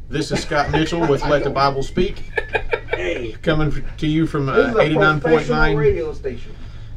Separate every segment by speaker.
Speaker 1: This is Scott Mitchell with Let the Bible Speak.
Speaker 2: Hey,
Speaker 1: Coming to you from
Speaker 2: this is a professional
Speaker 1: 89.9
Speaker 2: radio station.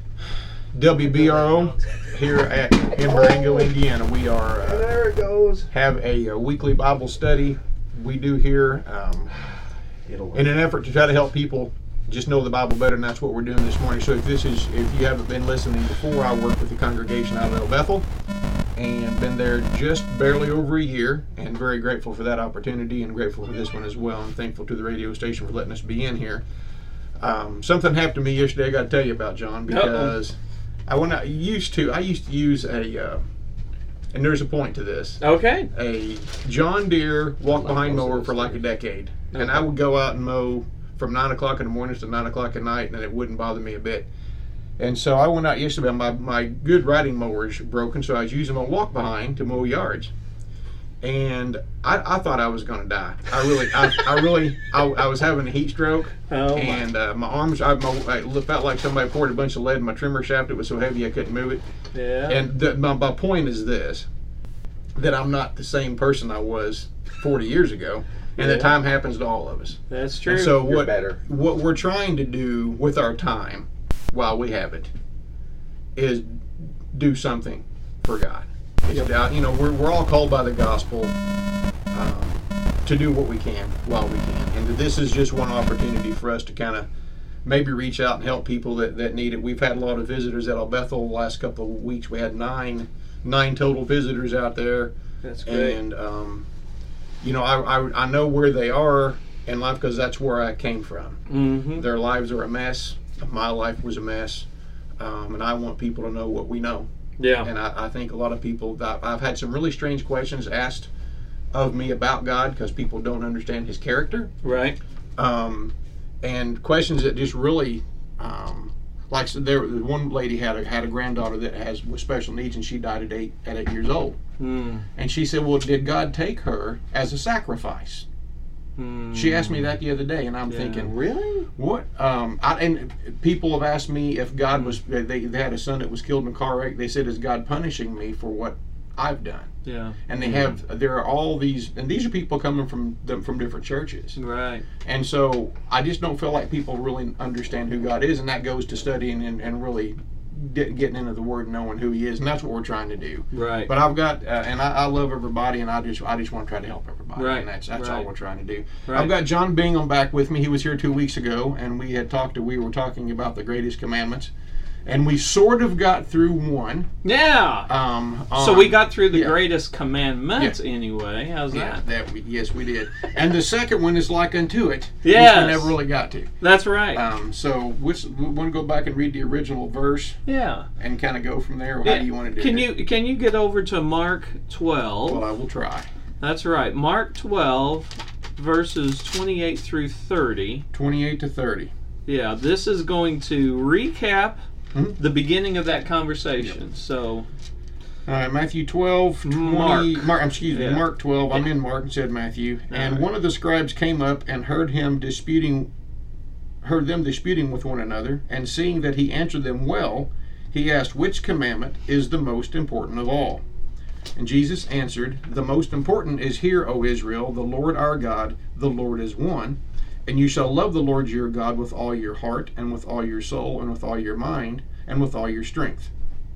Speaker 1: WBRO here in Marengo, Indiana. We are
Speaker 2: And there it goes.
Speaker 1: have a weekly Bible study we do here in an effort to try to help people just know the Bible better, and that's what we're doing this morning. So if you haven't been listening before, I work with the congregation out of El Bethel and been there just barely over a year, and very grateful for that opportunity and grateful for this one as well, and thankful to the radio station for letting us be in here. Something happened to me yesterday I got to tell you about, John, because I used to use a and there's a point to this.
Speaker 3: Okay.
Speaker 1: A John Deere walk-behind mower for like a decade.
Speaker 3: Okay.
Speaker 1: And I would go out and mow from 9 o'clock in the mornings to 9 o'clock at night, and it wouldn't bother me a bit. And so I went out yesterday. My good riding mower is broken, so I was using my walk-behind to mow yards. And I thought I was going to die. I was having a heat stroke.
Speaker 3: Oh,
Speaker 1: and my arms, I felt like somebody poured a bunch of lead in my trimmer shaft. It was so heavy I couldn't move it.
Speaker 3: Yeah.
Speaker 1: And my point is this, that I'm not the same person I was 40 years ago, and that time happens to all of us.
Speaker 3: That's true.
Speaker 1: And so
Speaker 2: You're better.
Speaker 1: what we're trying to do with our time, while we have it, is do something for God. We're all called by the gospel to do what we can while we can, and this is just one opportunity for us to kind of maybe reach out and help people that need it. We've had a lot of visitors at El Bethel the last couple of weeks. We had nine total visitors out there.
Speaker 3: That's great.
Speaker 1: And I know where they are in life because that's where I came from.
Speaker 3: Mm-hmm.
Speaker 1: Their lives are a mess. My life was a mess, and I want people to know what we know.
Speaker 3: Yeah.
Speaker 1: And I think a lot of people, I've had some really strange questions asked of me about God because people don't understand His character.
Speaker 3: Right.
Speaker 1: And questions that just really, one lady had a granddaughter that was special needs, and she died at 8 years old.
Speaker 3: Mm.
Speaker 1: And she said, well, did God take her as a sacrifice? She asked me that the other day, and I'm thinking,
Speaker 2: Really?
Speaker 1: what? And people have asked me if God was, they had a son that was killed in a car wreck. They said, is God punishing me for what I've done?
Speaker 3: Yeah.
Speaker 1: And there are all these, and these are people coming from different churches.
Speaker 3: Right.
Speaker 1: And so I just don't feel like people really understand who God is, and that goes to studying and really getting into the Word and knowing who He is, and that's what we're trying to do.
Speaker 3: Right.
Speaker 1: But I've got, and I love everybody, and I just want to try to help everybody,
Speaker 3: Right.
Speaker 1: and that's
Speaker 3: Right.
Speaker 1: all we're trying to do.
Speaker 3: Right.
Speaker 1: I've got John Bingham back with me. He was here 2 weeks ago, and we were talking about the greatest commandments, and we sort of got through one.
Speaker 3: Yeah. So we got through the
Speaker 1: yeah.
Speaker 3: greatest commandments anyway. How's
Speaker 1: Yeah,
Speaker 3: that?
Speaker 1: yes, we did. And the second one is like unto it,
Speaker 3: Yes.
Speaker 1: which we never really got to.
Speaker 3: That's right.
Speaker 1: So we want to go back and read the original verse
Speaker 3: Yeah.
Speaker 1: and kind of go from there. Or how do you want to do it?
Speaker 3: Can you get over to Mark 12?
Speaker 1: Well, I will try.
Speaker 3: That's right. Mark 12, verses 28 through 30.
Speaker 1: 28 to 30.
Speaker 3: Yeah, this is going to recap
Speaker 1: Mhm.
Speaker 3: the beginning of that conversation.
Speaker 1: Yep.
Speaker 3: So,
Speaker 1: All right, Matthew 12, 20,
Speaker 3: Yeah.
Speaker 1: Mark 12. I'm in Mark and said Matthew. And
Speaker 3: right.
Speaker 1: one of the scribes came up and heard them disputing with one another, and seeing that he answered them well, he asked, which commandment is the most important of all? And Jesus answered, the most important is, hear, O Israel, the Lord our God, the Lord is one. And you shall love the Lord your God with all your heart, and with all your soul, and with all your mind, and with all your strength.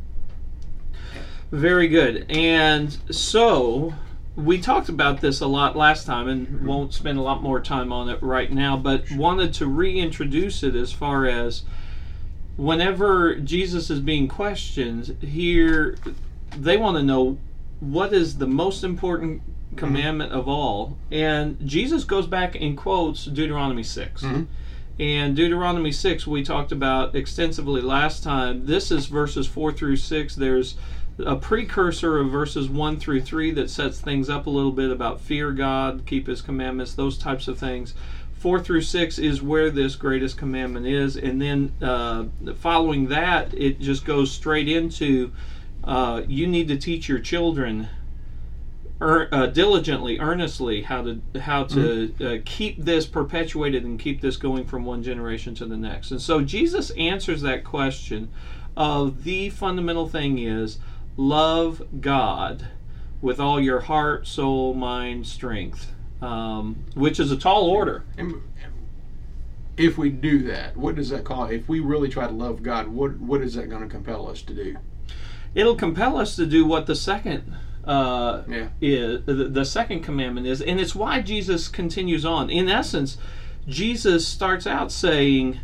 Speaker 3: very good. And so, we talked about this a lot last time and won't spend a lot more time on it right now, but wanted to reintroduce it as far as whenever Jesus is being questioned here, they want to know what is the most important commandment of all. And Jesus goes back and quotes Deuteronomy 6.
Speaker 1: Mm-hmm.
Speaker 3: And Deuteronomy 6 we talked about extensively last time. This is verses 4 through 6. There's a precursor of verses 1 through 3 that sets things up a little bit about fear God, keep His commandments, those types of things. 4 through 6 is where this greatest commandment is. And then following that, it just goes straight into you need to teach your children diligently, earnestly, how to keep this perpetuated and keep this going from one generation to the next. And so Jesus answers that question of the fundamental thing is love God with all your heart, soul, mind, strength. which is a tall order.
Speaker 1: And if we do that, what does that call? If we really try to love God, what is that going to compel us to do?
Speaker 3: It'll compel us to do what the second
Speaker 1: Yeah.
Speaker 3: the second commandment is, and it's why Jesus continues on. In essence, Jesus starts out saying,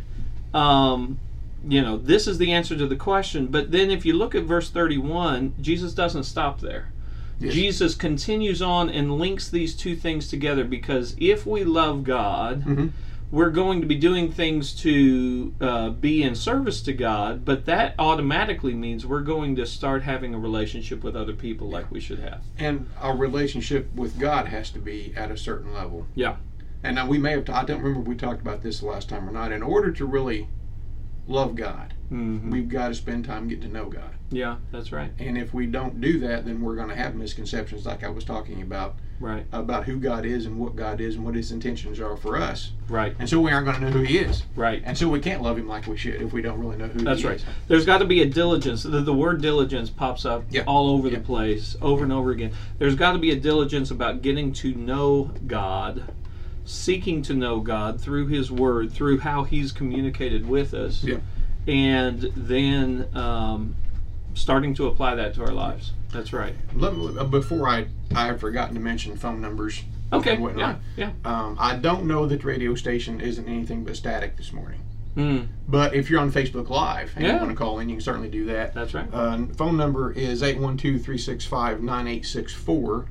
Speaker 3: this is the answer to the question. But then if you look at verse 31, Jesus doesn't stop there.
Speaker 1: Yes.
Speaker 3: Jesus continues on and links these two things together, because if we love God,
Speaker 1: Mm-hmm.
Speaker 3: we're going to be doing things to be in service to God, but that automatically means we're going to start having a relationship with other people like we should have.
Speaker 1: And our relationship with God has to be at a certain level.
Speaker 3: Yeah.
Speaker 1: And now we may have, I don't remember if we talked about this the last time or not. In order to really love God,
Speaker 3: Mm-hmm.
Speaker 1: we've got to spend time getting to know God.
Speaker 3: Yeah, that's right.
Speaker 1: And if we don't do that, then we're going to have misconceptions like I was talking about who God is and what His intentions are for us.
Speaker 3: Right.
Speaker 1: And so we aren't going to know who He is.
Speaker 3: Right.
Speaker 1: And so we can't love Him like we should if we don't really know who
Speaker 3: That's
Speaker 1: He
Speaker 3: right.
Speaker 1: is.
Speaker 3: There's got to be a diligence. The word diligence pops up
Speaker 1: Yeah.
Speaker 3: all over
Speaker 1: Yeah.
Speaker 3: the place, over and over again. There's got to be a diligence about getting to know God, seeking to know God through His Word, through how He's communicated with us,
Speaker 1: Yeah.
Speaker 3: and then starting to apply that to our lives. That's right.
Speaker 1: Before I have forgotten to mention phone numbers.
Speaker 3: Okay.
Speaker 1: And whatnot.
Speaker 3: Yeah.
Speaker 1: I don't know that the radio station isn't anything but static this morning.
Speaker 3: Mm,
Speaker 1: But if you're on Facebook Live and you
Speaker 3: Yeah.
Speaker 1: want to call in, you can certainly do that.
Speaker 3: that's right.
Speaker 1: Phone number is 812-365-9864.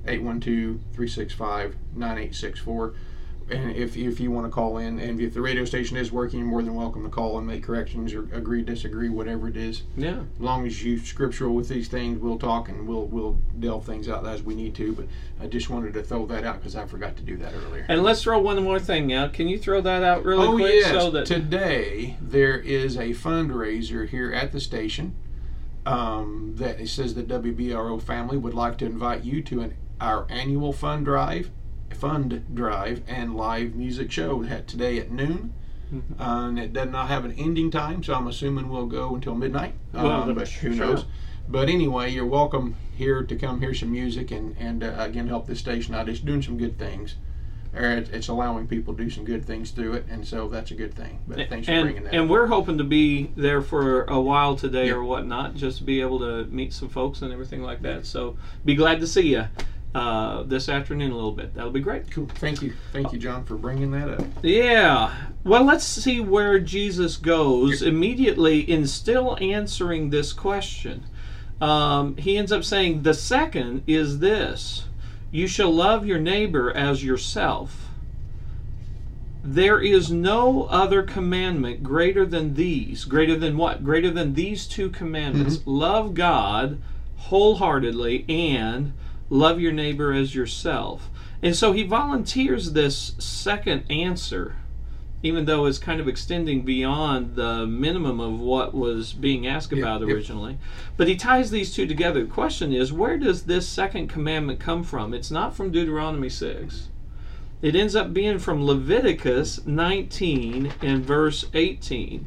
Speaker 1: 812-365-9864. And if you want to call in, and if the radio station is working, you're more than welcome to call and make corrections or agree, disagree, whatever it is.
Speaker 3: Yeah.
Speaker 1: As long as you're scriptural with these things, we'll talk and we'll delve things out as we need to. But I just wanted to throw that out because I forgot to do that earlier.
Speaker 3: And let's throw one more thing out. Can you throw that out really
Speaker 1: Oh
Speaker 3: quick?
Speaker 1: yes!
Speaker 3: So that
Speaker 1: Today there is a fundraiser here at the station. That it says the WBRO family would like to invite you to our annual fund drive and live music show today at noon. And it does not have an ending time, so I'm assuming we'll go until midnight. But who knows? But anyway, you're welcome here to come hear some music and again help this station out. It's doing some good things. Or it's allowing people to do some good things through it, and so that's a good thing. But thanks for bringing that
Speaker 3: And
Speaker 1: up.
Speaker 3: we're hoping to be there for a while today
Speaker 1: Yeah.
Speaker 3: or whatnot, just to be able to meet some folks and everything like that. So be glad to see you this afternoon a little bit. That'll be great.
Speaker 1: Cool. Thank you, John, for bringing that up.
Speaker 3: Yeah. Well, let's see where Jesus goes immediately in still answering this question. He ends up saying, the second is this: you shall love your neighbor as yourself. There is no other commandment greater than these. Greater than what? Greater than these two commandments.
Speaker 1: Mm-hmm.
Speaker 3: Love God wholeheartedly and love your neighbor as yourself. And so he volunteers this second answer, even though it's kind of extending beyond the minimum of what was being asked about originally. But he ties these two together. The question is, where does this second commandment come from? It's not from Deuteronomy 6. It ends up being from Leviticus 19 and verse 18,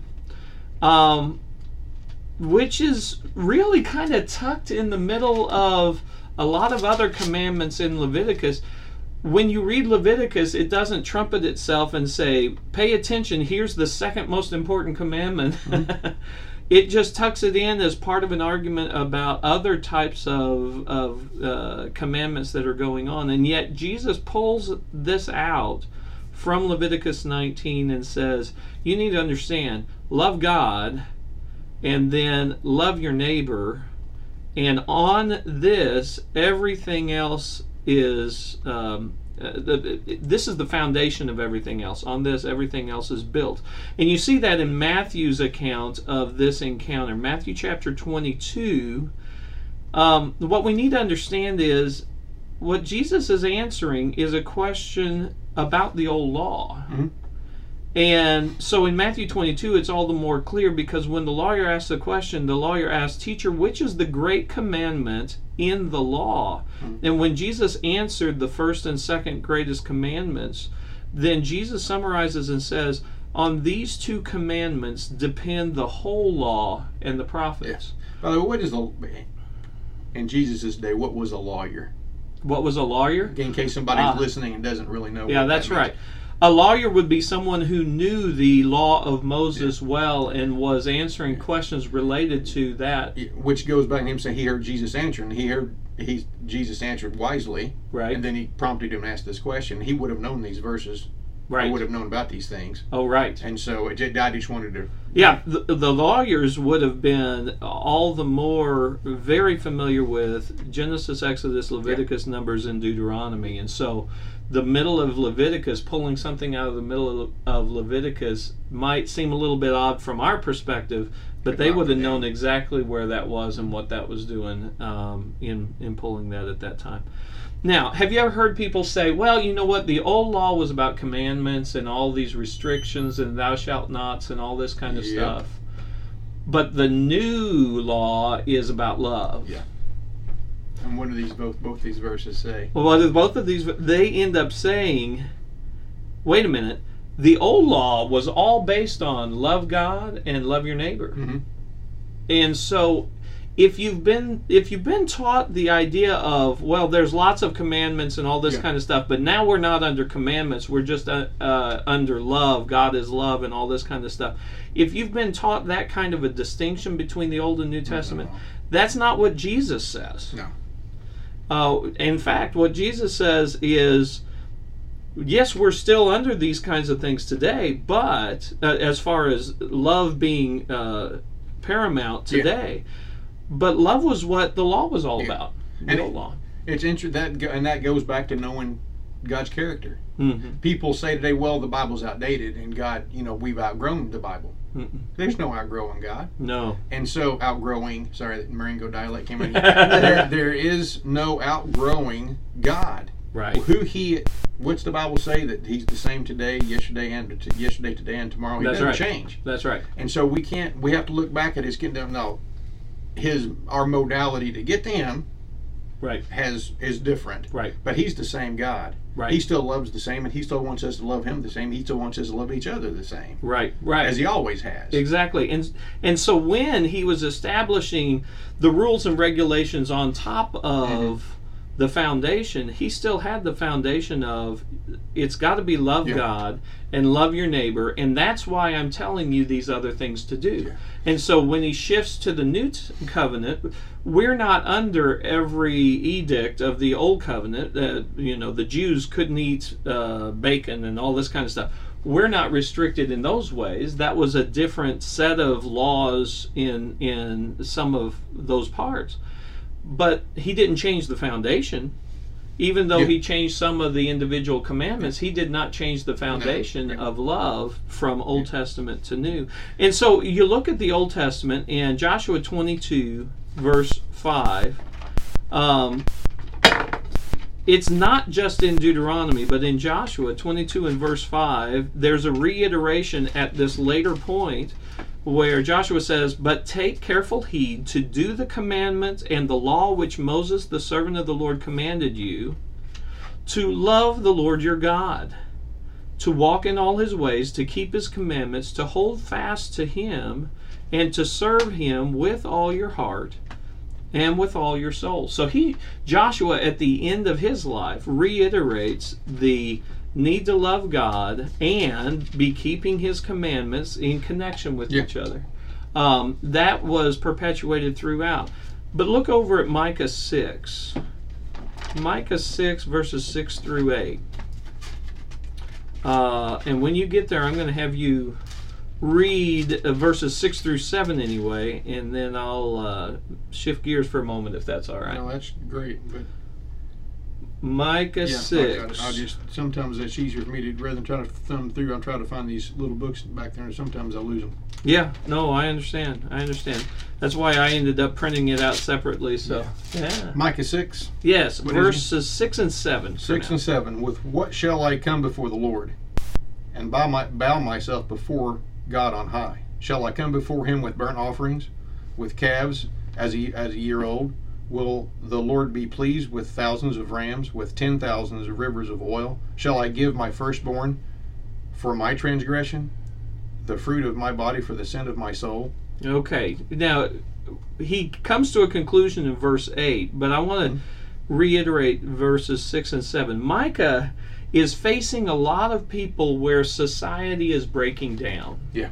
Speaker 3: which is really kind of tucked in the middle of a lot of other commandments in Leviticus. When you read Leviticus, it doesn't trumpet itself and say, pay attention, here's the second most important commandment. It just tucks it in as part of an argument about other types of commandments that are going on. And yet Jesus pulls this out from Leviticus 19 and says, you need to understand, love God and then love your neighbor. And on this, everything else is this is the foundation of everything else. On this, everything else is built. And you see that in Matthew's account of this encounter. Matthew chapter 22. What we need to understand is what Jesus is answering is a question about the old law.
Speaker 1: Mm-hmm.
Speaker 3: And so in Matthew 22, it's all the more clear because when the lawyer asks the question, the lawyer asks, Teacher, which is the great commandment in the law? Mm-hmm. And when Jesus answered the first and second greatest commandments, then Jesus summarizes and says, on these two commandments depend the whole law and the prophets.
Speaker 1: By the way, in Jesus' day, what was a lawyer?
Speaker 3: What was a lawyer?
Speaker 1: In case somebody's listening and doesn't really know.
Speaker 3: Yeah,
Speaker 1: what
Speaker 3: that's
Speaker 1: that means.
Speaker 3: right. A lawyer would be someone who knew the law of Moses well and was answering questions related to that.
Speaker 1: Which goes back to him saying he heard Jesus answer, and Jesus answered wisely.
Speaker 3: Right.
Speaker 1: And then he prompted him to ask this question. He would have known these verses.
Speaker 3: Right.
Speaker 1: He would have known about these things.
Speaker 3: Oh, right.
Speaker 1: And so I just wanted to.
Speaker 3: Yeah, the lawyers would have been all the more very familiar with Genesis, Exodus, Leviticus, Numbers, and Deuteronomy. And so the middle of Leviticus, pulling something out of the middle of Leviticus might seem a little bit odd from our perspective, but they would have known exactly where that was and what that was doing in pulling that at that time. Now, have you ever heard people say, well, you know what, the old law was about commandments and all these restrictions and thou shalt nots and all this kind of stuff, but the new law is about love.
Speaker 1: Yeah. And what do these both these verses say?
Speaker 3: Well, what do both of these, they end up saying, wait a minute, the old law was all based on love God and love your neighbor.
Speaker 1: Mm-hmm.
Speaker 3: And so if you've been taught the idea of, well, there's lots of commandments and all this kind of stuff, but now we're not under commandments, we're just under love, God is love and all this kind of stuff. If you've been taught that kind of a distinction between the Old and New Testament, that's not what Jesus says.
Speaker 1: No.
Speaker 3: In fact, what Jesus says is, yes, we're still under these kinds of things today, but as far as love being paramount today, but love was what the law was all about. The old law.
Speaker 1: It's interesting that goes back to knowing God's character.
Speaker 3: Mm-hmm.
Speaker 1: People say today, well, the Bible's outdated, and God, we've outgrown the Bible.
Speaker 3: Mm-mm.
Speaker 1: There's no outgrowing God.
Speaker 3: No.
Speaker 1: And so outgrowing, sorry, that Marengo dialect came out. there is no outgrowing God.
Speaker 3: Right.
Speaker 1: What's the Bible say? That He's the same today, today, and tomorrow. He doesn't change.
Speaker 3: That's right.
Speaker 1: And so we have to look back at His kingdom. No, our modality to get to Him,
Speaker 3: right,
Speaker 1: is different.
Speaker 3: Right.
Speaker 1: But He's the same God.
Speaker 3: Right.
Speaker 1: He still loves the same, and He still wants us to love Him the same. He still wants us to love each other the same.
Speaker 3: Right. Right.
Speaker 1: As He always has.
Speaker 3: Exactly. And so when He was establishing the rules and regulations on top of the foundation, He still had the foundation of it's got to be love God and love your neighbor, and that's why I'm telling you these other things to do. Yeah. And so when He shifts to the new covenant, we're not under every edict of the old covenant. The Jews couldn't eat bacon and all this kind of stuff. We're not restricted in those ways. That was a different set of laws in some of those parts. But He didn't change the foundation. Even though He changed some of the individual commandments, He did not change the foundation of love from Old Testament to New. And so you look at the Old Testament and Joshua 22, verse 5. It's not just in Deuteronomy, but in Joshua 22 and verse 5, there's a reiteration at this later point where Joshua says, but take careful heed to do the commandments and the law which Moses, the servant of the Lord, commanded you, to love the Lord your God, to walk in all His ways, to keep His commandments, to hold fast to Him, and to serve Him with all your heart and with all your soul. So Joshua, at the end of his life, reiterates the need to love God and be keeping His commandments in connection with each other. That was perpetuated throughout. But look over at Micah 6. Micah 6, verses 6 through 8. And when you get there, I'm going to have you read verses 6 through 7 anyway, and then I'll shift gears for a moment if that's all right.
Speaker 1: No, that's great. But
Speaker 3: Micah 6.
Speaker 1: I'll just, sometimes it's easier for me to, rather than try to thumb through, I'll try to find these little books back there, and sometimes I'll lose them.
Speaker 3: Yeah, no, I understand. That's why I ended up printing it out separately. So,
Speaker 1: Micah 6?
Speaker 3: Yes, verses 6 and 7.
Speaker 1: 6 and 7. With what shall I come before the Lord, and bow myself before God on high? Shall I come before Him with burnt offerings, with calves as a year old? Will the Lord be pleased with thousands of rams, with 10,000s of rivers of oil? Shall I give my firstborn for my transgression, the fruit of my body for the sin of my soul?
Speaker 3: Okay, now he comes to a conclusion in verse 8, but I want to reiterate verses 6 and 7. Micah is facing a lot of people where society is breaking down.
Speaker 1: Yeah.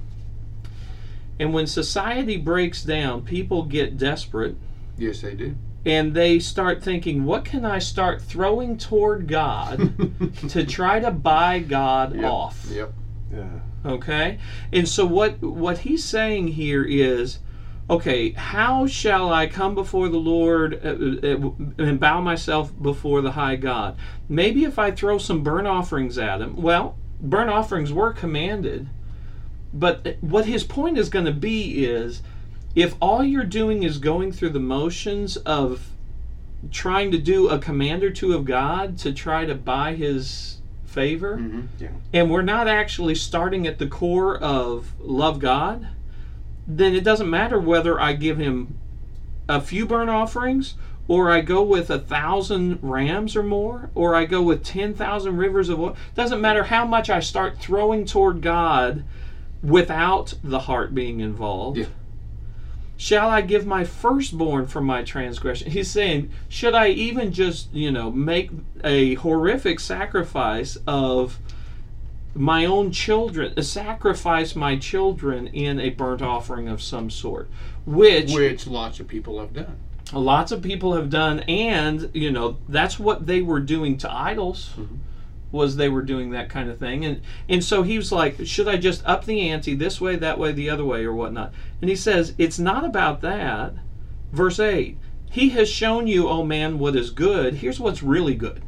Speaker 3: And when society breaks down, people get desperate.
Speaker 1: Yes, they do.
Speaker 3: And they start thinking, what can I start throwing toward God to try to buy God off?
Speaker 1: Yep.
Speaker 2: Yeah.
Speaker 3: Okay? And so what he's saying here is, okay, how shall I come before the Lord and bow myself before the high God? Maybe if I throw some burnt offerings at him. Well, burnt offerings were commanded. But what his point is going to be is, if all you're doing is going through the motions of trying to do a command or two of God to try to buy his favor, and we're not actually starting at the core of love God, then it doesn't matter whether I give him a few burnt offerings, or I go with 1,000 rams or more, or I go with 10,000 rivers of oil. Doesn't matter how much I start throwing toward God without the heart being involved.
Speaker 1: Yeah.
Speaker 3: Shall I give my firstborn for my transgression? He's saying, should I even just, make a horrific sacrifice of my own children, sacrifice my children in a burnt offering of some sort, which
Speaker 1: lots of people have done.
Speaker 3: Lots of people have done, and that's what they were doing to idols. Was they were doing that kind of thing, and so he was like, should I just up the ante this way, that way, the other way, or whatnot? And he says it's not about that. Verse 8, he has shown you, oh man, what is good. Here's what's really good.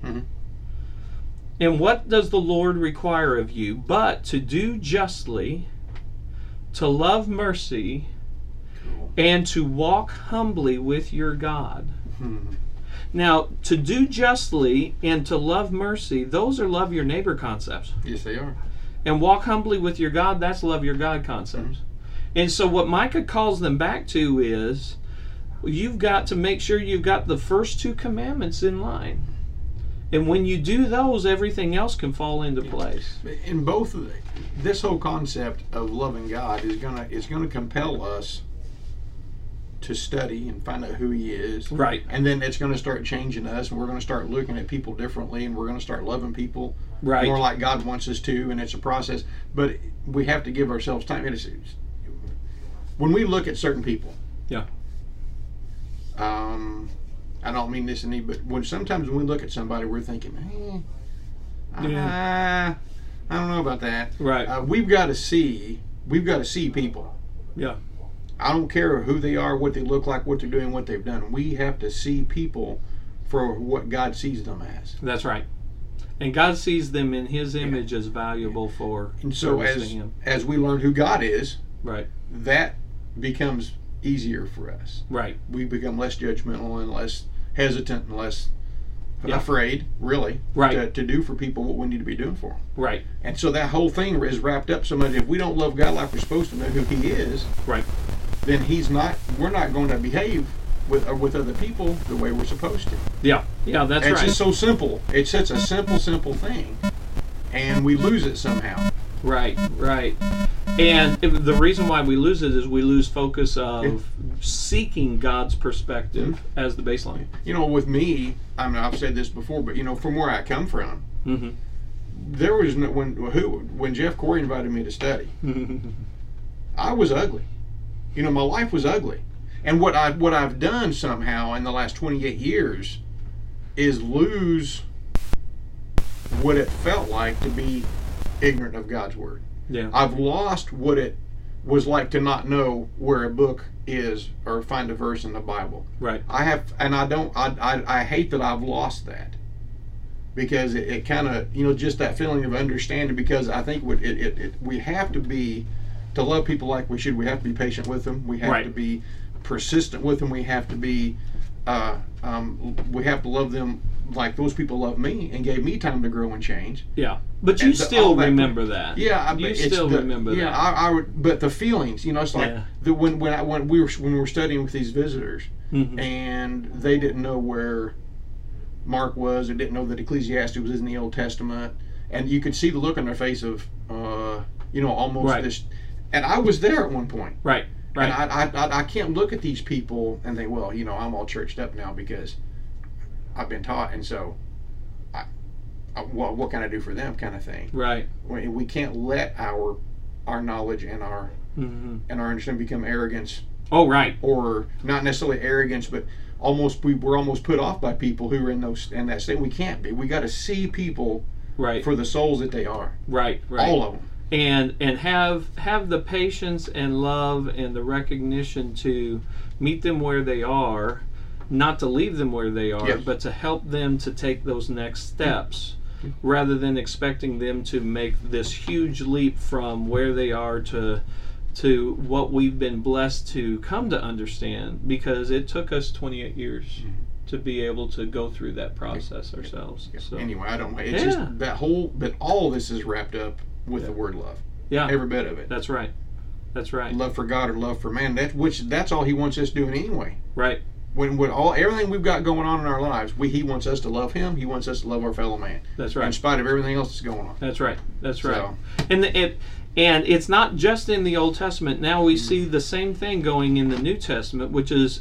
Speaker 3: And what does the Lord require of you but to do justly, to love mercy, and to walk humbly with your God. Now, to do justly and to love mercy, those are love your neighbor concepts.
Speaker 1: Yes, they are.
Speaker 3: And walk humbly with your God, that's love your God concepts. And so what Micah calls them back to is, you've got to make sure you've got the first two commandments in line. And when you do those, everything else can fall into place.
Speaker 1: In both of this whole concept of loving God is gonna compel us to study and find out who he is.
Speaker 3: Right.
Speaker 1: And then it's going to start changing us, and we're going to start looking at people differently, and we're going to start loving people more like God wants us to, and it's a process. But we have to give ourselves time. When we look at certain people, I don't mean this and but sometimes when we look at somebody, we're thinking, I don't know about that.
Speaker 3: Right.
Speaker 1: We've got to see people.
Speaker 3: Yeah.
Speaker 1: I don't care who they are, what they look like, what they're doing, what they've done. We have to see people for what God sees them as.
Speaker 3: That's right. And God sees them in his image as valuable for
Speaker 1: and so
Speaker 3: service to him.
Speaker 1: As we learn who God is,
Speaker 3: right,
Speaker 1: that becomes easier for us.
Speaker 3: Right.
Speaker 1: We become less judgmental and less hesitant and less afraid, really, to do for people what we need to be doing for them.
Speaker 3: Right.
Speaker 1: And so that whole thing is wrapped up so much. If we don't love God like we're supposed to know who he is,
Speaker 3: right,
Speaker 1: then we're not going to behave with other people the way we're supposed to.
Speaker 3: Yeah, that's right.
Speaker 1: It's just so simple. It's such a simple thing, and we lose it somehow.
Speaker 3: Right. And the reason why we lose it is we lose focus of seeking God's perspective as the baseline.
Speaker 1: With me, I've said this before, but from where I come from, there was no, when Jeff Corey invited me to study, I was ugly. My life was ugly. And what I've done somehow in the last 28 years is lose what it felt like to be ignorant of God's word.
Speaker 3: Yeah.
Speaker 1: I've lost what it was like to not know where a book is or find a verse in the Bible.
Speaker 3: Right.
Speaker 1: I have, and I hate that I've lost that, because it kind of, just that feeling of understanding, because I think we have to love people like we should. We have to be patient with them. We have to be persistent with them. We have to be we have to love them like those people love me and gave me time to grow and change.
Speaker 3: Yeah, but you still remember that.
Speaker 1: Yeah,
Speaker 3: you still remember that.
Speaker 1: Yeah, but the feelings, it's like when we were studying with these visitors, and they didn't know where Mark was, or didn't know that Ecclesiastes was in the Old Testament, and you could see the look on their face of almost this. And I was there at one point.
Speaker 3: Right.
Speaker 1: And I can't look at these people and think, well, I'm all churched up now because I've been taught, and so what can I do for them, kind of thing.
Speaker 3: Right.
Speaker 1: We can't let our knowledge and our understanding become arrogance.
Speaker 3: Oh, right.
Speaker 1: Or not necessarily arrogance, but we're almost put off by people who are in that state. We can't be. We got to see people for the souls that they are.
Speaker 3: Right.
Speaker 1: All of them.
Speaker 3: And have the patience and love and the recognition to meet them where they are, not to leave them where they are, but to help them to take those next steps, rather than expecting them to make this huge leap from where they are to what we've been blessed to come to understand, because it took us 28 years to be able to go through that process ourselves. So
Speaker 1: anyway, I don't know. It's just but all of this is wrapped up with the word love.
Speaker 3: Yeah.
Speaker 1: Every bit of it.
Speaker 3: That's right.
Speaker 1: Love for God or love for man. That's all he wants us doing anyway.
Speaker 3: Right.
Speaker 1: When everything we've got going on in our lives, he wants us to love him. He wants us to love our fellow man.
Speaker 3: That's right.
Speaker 1: In spite of everything else that's going on.
Speaker 3: That's right.
Speaker 1: So.
Speaker 3: And it's not just in the Old Testament. Now we see the same thing going in the New Testament, which is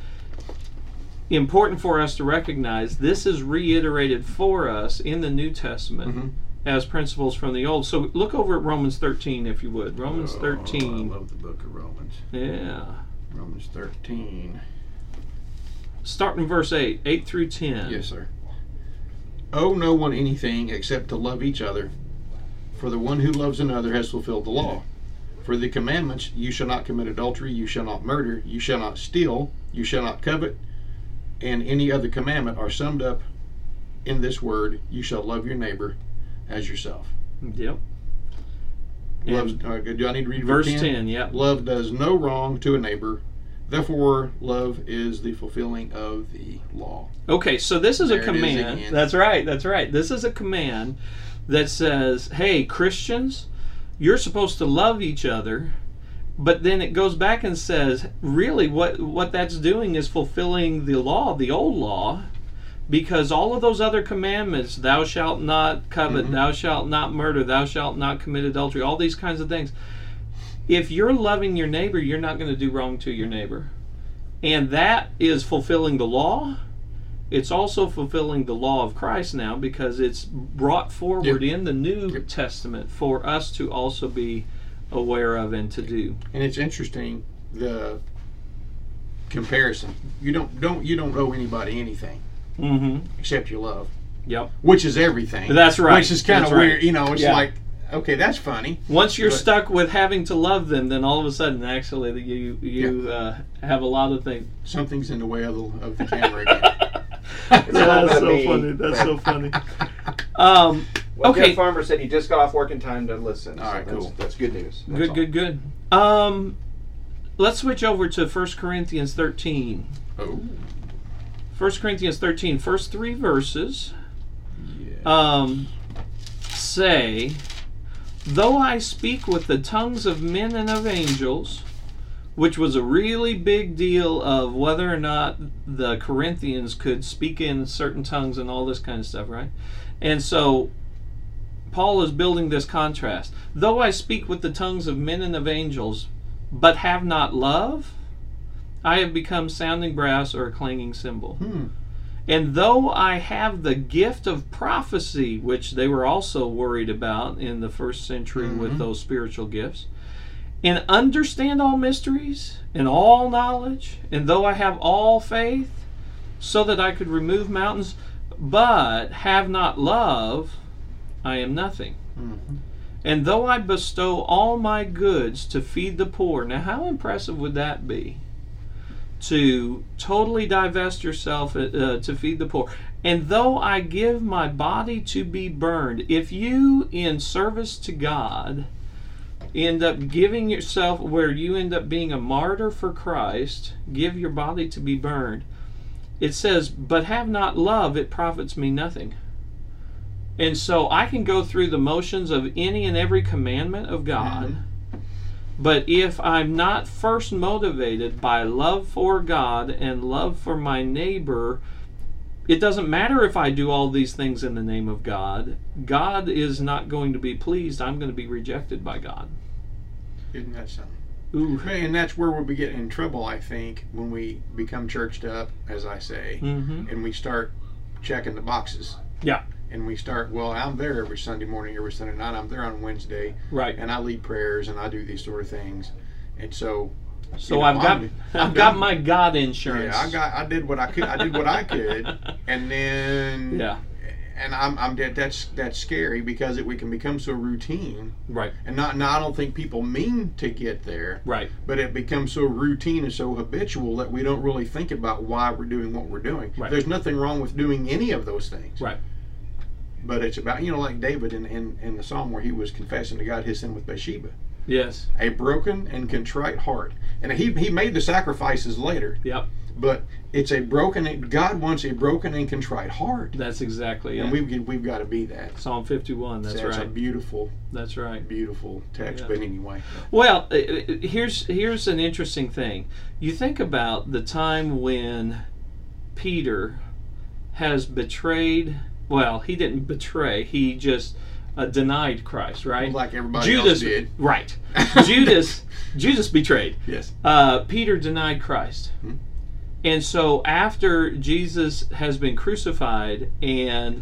Speaker 3: important for us to recognize. This is reiterated for us in the New Testament as principles from the Old. So look over at Romans 13, if you would. Romans 13.
Speaker 1: I love the book of Romans.
Speaker 3: Yeah.
Speaker 1: Romans 13.
Speaker 3: Starting verse 8 through 10.
Speaker 1: Yes, sir. Owe no one anything except to love each other, for the one who loves another has fulfilled the law. For the commandments, you shall not commit adultery, you shall not murder, you shall not steal, you shall not covet, and any other commandment are summed up in this word, you shall love your neighbor as yourself.
Speaker 3: Yep.
Speaker 1: Do I need to read
Speaker 3: verse 10? Yeah.
Speaker 1: Love does no wrong to a neighbor. Therefore, love is the fulfilling of the law.
Speaker 3: Okay, so this is a command. That's right. This is a command that says, hey, Christians, you're supposed to love each other. But then it goes back and says, really, what that's doing is fulfilling the law, the old law, because all of those other commandments, thou shalt not covet, thou shalt not murder, thou shalt not commit adultery, all these kinds of things. If you're loving your neighbor, you're not going to do wrong to your neighbor. And that is fulfilling the law. It's also fulfilling the law of Christ now, because it's brought forward in the New Testament for us to also be aware of and to do.
Speaker 1: And it's interesting, the comparison. You don't owe anybody anything except your love.
Speaker 3: Yep.
Speaker 1: Which is everything.
Speaker 3: That's right.
Speaker 1: Which is kind of weird. You know, it's like, okay, that's funny.
Speaker 3: Once you're stuck with having to love them, then all of a sudden, actually, you have a lot of things.
Speaker 1: Something's in the way of the camera again.
Speaker 3: That's so funny. That's so funny.
Speaker 2: Jeff Farmer said he just got off work in time to listen.
Speaker 1: All right, cool.
Speaker 2: That's good news.
Speaker 3: Good. Let's switch over to 1 Corinthians 13.
Speaker 1: Oh.
Speaker 3: 1 Corinthians 13, first 3 verses say, though I speak with the tongues of men and of angels, which was a really big deal of whether or not the Corinthians could speak in certain tongues and all this kind of stuff, right? And so Paul is building this contrast. Though I speak with the tongues of men and of angels, but have not love, I have become sounding brass or a clanging cymbal. And though I have the gift of prophecy, which they were also worried about in the first century with those spiritual gifts, and understand all mysteries and all knowledge, and though I have all faith, so that I could remove mountains, but have not love, I am nothing. And though I bestow all my goods to feed the poor, now how impressive would that be? To totally divest yourself to feed the poor. And though I give my body to be burned, if you, in service to God, end up giving yourself where you end up being a martyr for Christ, give your body to be burned, it says, but have not love, it profits me nothing. And so I can go through the motions of any and every commandment of God, but if I'm not first motivated by love for God and love for my neighbor, it doesn't matter if I do all these things in the name of God. God is not going to be pleased. I'm going to be rejected by God.
Speaker 1: Isn't that something?
Speaker 3: Ooh.
Speaker 1: And that's where we'll be getting in trouble, I think, when we become churched up, as I say, and we start checking the boxes.
Speaker 3: Yeah.
Speaker 1: And we start, well, I'm there every Sunday morning, every Sunday night. I'm there on Wednesday.
Speaker 3: Right.
Speaker 1: And I lead prayers and I do these sort of things. And so
Speaker 3: I've got my God insurance.
Speaker 1: Yeah, I did what I could. I did what I could. And then and I'm dead. That's scary because we can become so routine.
Speaker 3: Right.
Speaker 1: And I don't think people mean to get there.
Speaker 3: Right.
Speaker 1: But it becomes so routine and so habitual that we don't really think about why we're doing what we're doing.
Speaker 3: Right.
Speaker 1: There's nothing wrong with doing any of those things.
Speaker 3: Right.
Speaker 1: But it's about, like David in the psalm where he was confessing to God his sin with Bathsheba.
Speaker 3: Yes.
Speaker 1: A broken and contrite heart. And he made the sacrifices later.
Speaker 3: Yep.
Speaker 1: But it's God wants a broken and contrite heart.
Speaker 3: That's exactly it.
Speaker 1: And we've got to be that.
Speaker 3: Psalm 51, that's right.
Speaker 1: That's a beautiful, beautiful text.
Speaker 3: Yeah.
Speaker 1: But anyway.
Speaker 3: Well, here's an interesting thing. You think about the time when Peter has betrayed, well, he didn't betray, he just denied Christ, right?
Speaker 1: Like everybody else did.
Speaker 3: Right. Judas betrayed.
Speaker 1: Yes.
Speaker 3: Peter denied Christ.
Speaker 1: Hmm.
Speaker 3: And so after Jesus has been crucified and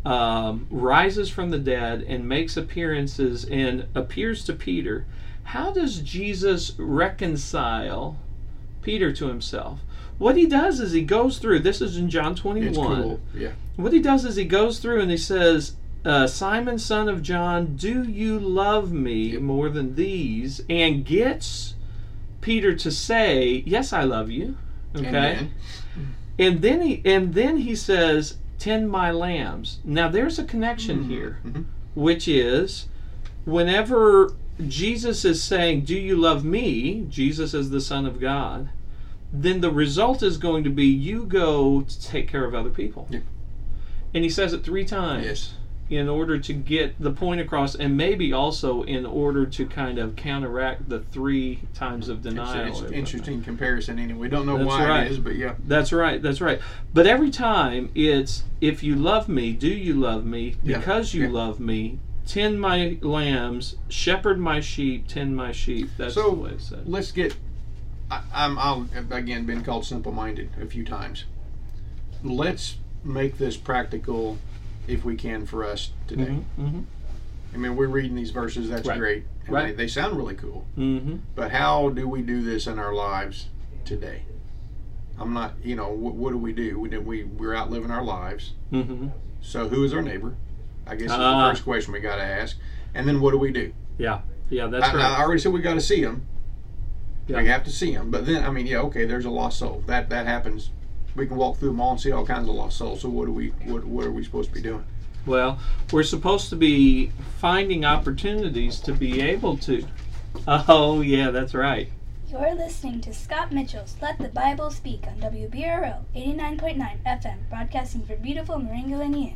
Speaker 3: rises from the dead and makes appearances and appears to Peter, how does Jesus reconcile Peter to himself? What he does is he goes through, this is in John 21.
Speaker 1: It's cool. Yeah.
Speaker 3: What he does is he goes through and he says, Simon, son of John, do you love me more than these? And gets Peter to say, yes, I love you. Okay. And then he says, tend my lambs. Now there's a connection here, which is whenever Jesus is saying, do you love me? Jesus is the Son of God. Then the result is going to be you go to take care of other people.
Speaker 1: Yeah.
Speaker 3: And he says it 3 times.
Speaker 1: Yes.
Speaker 3: In order to get the point across, and maybe also in order to kind of counteract the 3 times of denial.
Speaker 1: It's an interesting comparison anyway. We don't know
Speaker 3: That's
Speaker 1: why
Speaker 3: right.
Speaker 1: it is, but yeah.
Speaker 3: That's right. But every time it's, if you love me, do you love me? Because you love me, tend my lambs, shepherd my sheep, tend my sheep. That's the way it says.
Speaker 1: Let's get, I'll again been called simple-minded a few times. Let's make this practical if we can for us today. I mean, we're reading these verses, that's great. And they sound really cool. But how do we do this in our lives today? I'm not, what do we do? We're out living our lives. So who is our neighbor? I guess is the first question we got to ask. And then what do we do?
Speaker 3: Yeah, that's right.
Speaker 1: I already said we got to see them. We have to see them. But then, there's a lost soul. That happens. We can walk through them all and see all kinds of lost souls. So what are we supposed to be doing?
Speaker 3: Well, we're supposed to be finding opportunities to be able to. Oh, yeah, that's right.
Speaker 4: You're listening to Scott Mitchell's Let the Bible Speak on WBRO 89.9 FM, broadcasting from beautiful Maringo, Indiana.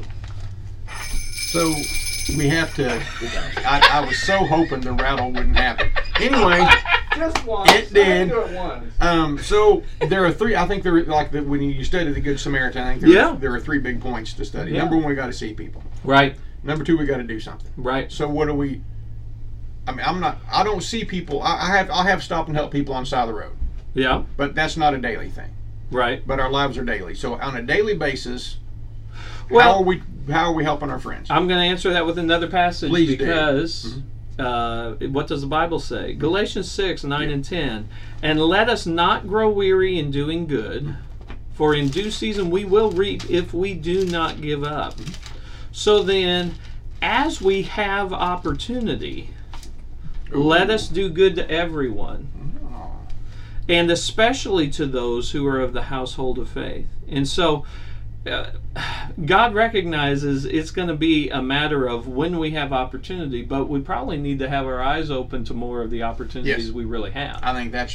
Speaker 1: So we have to. I was so hoping the rattle wouldn't happen. Anyway,
Speaker 2: just once.
Speaker 1: It did.
Speaker 2: Do it once.
Speaker 1: So there are 3. I think there when you study the Good Samaritan, I think there are 3 big points to study. Number 1, we got to see people.
Speaker 3: Right.
Speaker 1: Number 2, we got to do something.
Speaker 3: Right.
Speaker 1: So what do we? I don't see people. I'll have stop and help people on the side of the road.
Speaker 3: Yeah.
Speaker 1: But that's not a daily thing.
Speaker 3: Right.
Speaker 1: But our lives are daily. So on a daily basis, how are we helping our friends?
Speaker 3: I'm going to answer that with another passage.
Speaker 1: Please
Speaker 3: because what does the Bible say? Galatians 6, 9 and 10. And let us not grow weary in doing good, for in due season we will reap if we do not give up. So then, as we have opportunity, let us do good to everyone, and especially to those who are of the household of faith. And so God recognizes it's going to be a matter of when we have opportunity, but we probably need to have our eyes open to more of the opportunities we really have.
Speaker 1: I think that's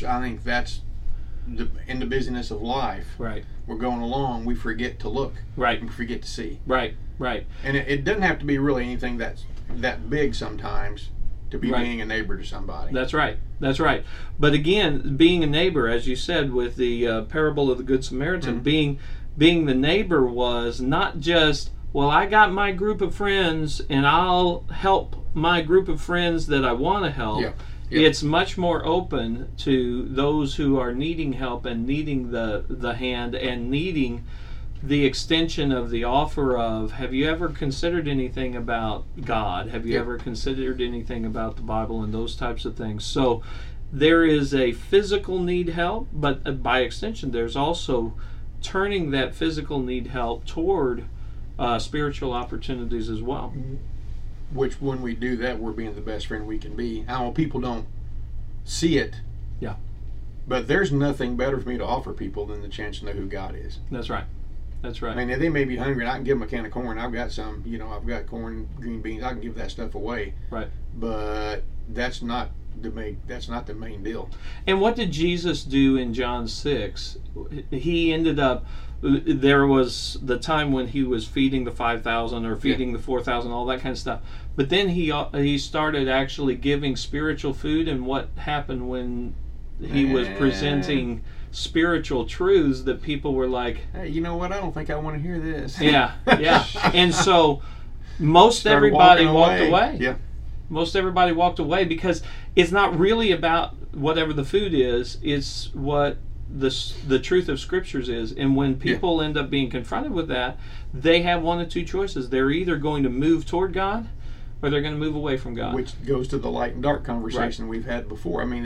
Speaker 1: in the busyness of life.
Speaker 3: Right.
Speaker 1: We're going along, we forget to look.
Speaker 3: Right.
Speaker 1: We forget to see.
Speaker 3: Right.
Speaker 1: And it doesn't have to be really anything that's that big sometimes to be being a neighbor to somebody.
Speaker 3: That's right. But again, being a neighbor, as you said with the parable of the Good Samaritan, being the neighbor was not just, well, I got my group of friends and I'll help my group of friends that I want to help.
Speaker 1: Yeah.
Speaker 3: It's much more open to those who are needing help and needing the hand and needing the extension of the offer of, have you ever considered anything about God? Have you ever considered anything about the Bible and those types of things? So there is a physical need help, but by extension, there's also turning that physical need help toward spiritual opportunities as well.
Speaker 1: Which, when we do that, we're being the best friend we can be. I know people don't see it.
Speaker 3: Yeah.
Speaker 1: But there's nothing better for me to offer people than the chance to know who God is.
Speaker 3: That's right. That's right.
Speaker 1: I mean, they may be hungry, and I can give them a can of corn. I've got some, I've got corn, green beans. I can give that stuff away.
Speaker 3: Right.
Speaker 1: But that's not the main deal.
Speaker 3: And what did Jesus do in John 6? He ended up, there was the time when he was feeding the 5,000 or feeding the 4,000, all that kind of stuff. But then he started actually giving spiritual food. And what happened when he was presenting spiritual truths that people were like,
Speaker 1: hey, you know what? I don't think I want to hear this.
Speaker 3: Yeah. And so most everybody walked away.
Speaker 1: Yeah.
Speaker 3: Most everybody walked away because it's not really about whatever the food is. It's what the truth of Scriptures is. And when people end up being confronted with that, they have one of two choices. They're either going to move toward God or they're going to move away from God.
Speaker 1: Which goes to the light and dark conversation we've had before. I mean,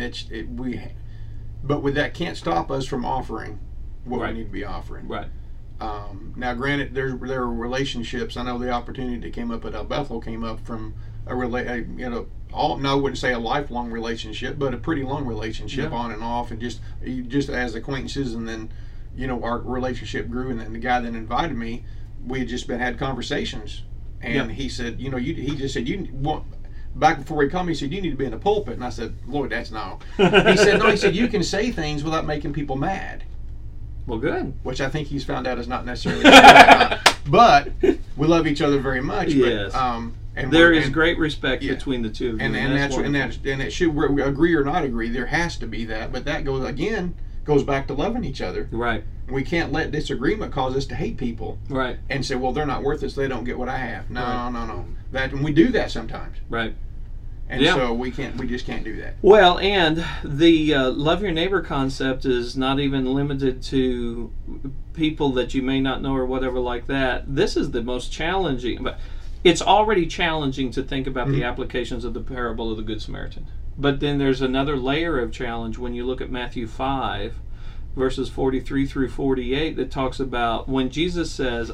Speaker 1: but with that can't stop us from offering what we need to be offering.
Speaker 3: Right.
Speaker 1: Now, granted, there are relationships. I know the opportunity that came up at El Bethel came up from I wouldn't say a lifelong relationship, but a pretty long relationship on and off, and just as acquaintances, and then our relationship grew, and then the guy that invited me, we had just had conversations, and he said, he just said, back before he called me, he said, you need to be in the pulpit, and I said, Lord, that's no. He said, no, he said, you can say things without making people mad.
Speaker 3: Well, good.
Speaker 1: Which I think he's found out is not necessarily true. But we love each other very much.
Speaker 3: Yes.
Speaker 1: But,
Speaker 3: and there is great respect between the two of you.
Speaker 1: And it should, we agree or not agree, there has to be that. But that goes back to loving each other.
Speaker 3: Right.
Speaker 1: We can't let disagreement cause us to hate people.
Speaker 3: Right.
Speaker 1: And say, well, they're not worth it, so they don't get what I have. No. And we do that sometimes.
Speaker 3: Right.
Speaker 1: And so we just can't do that.
Speaker 3: Well, and the love your neighbor concept is not even limited to people that you may not know or whatever like that. This is the most challenging, but it's already challenging to think about the applications of the parable of the Good Samaritan. But then there's another layer of challenge when you look at Matthew 5, verses 43 through 48, that talks about when Jesus says,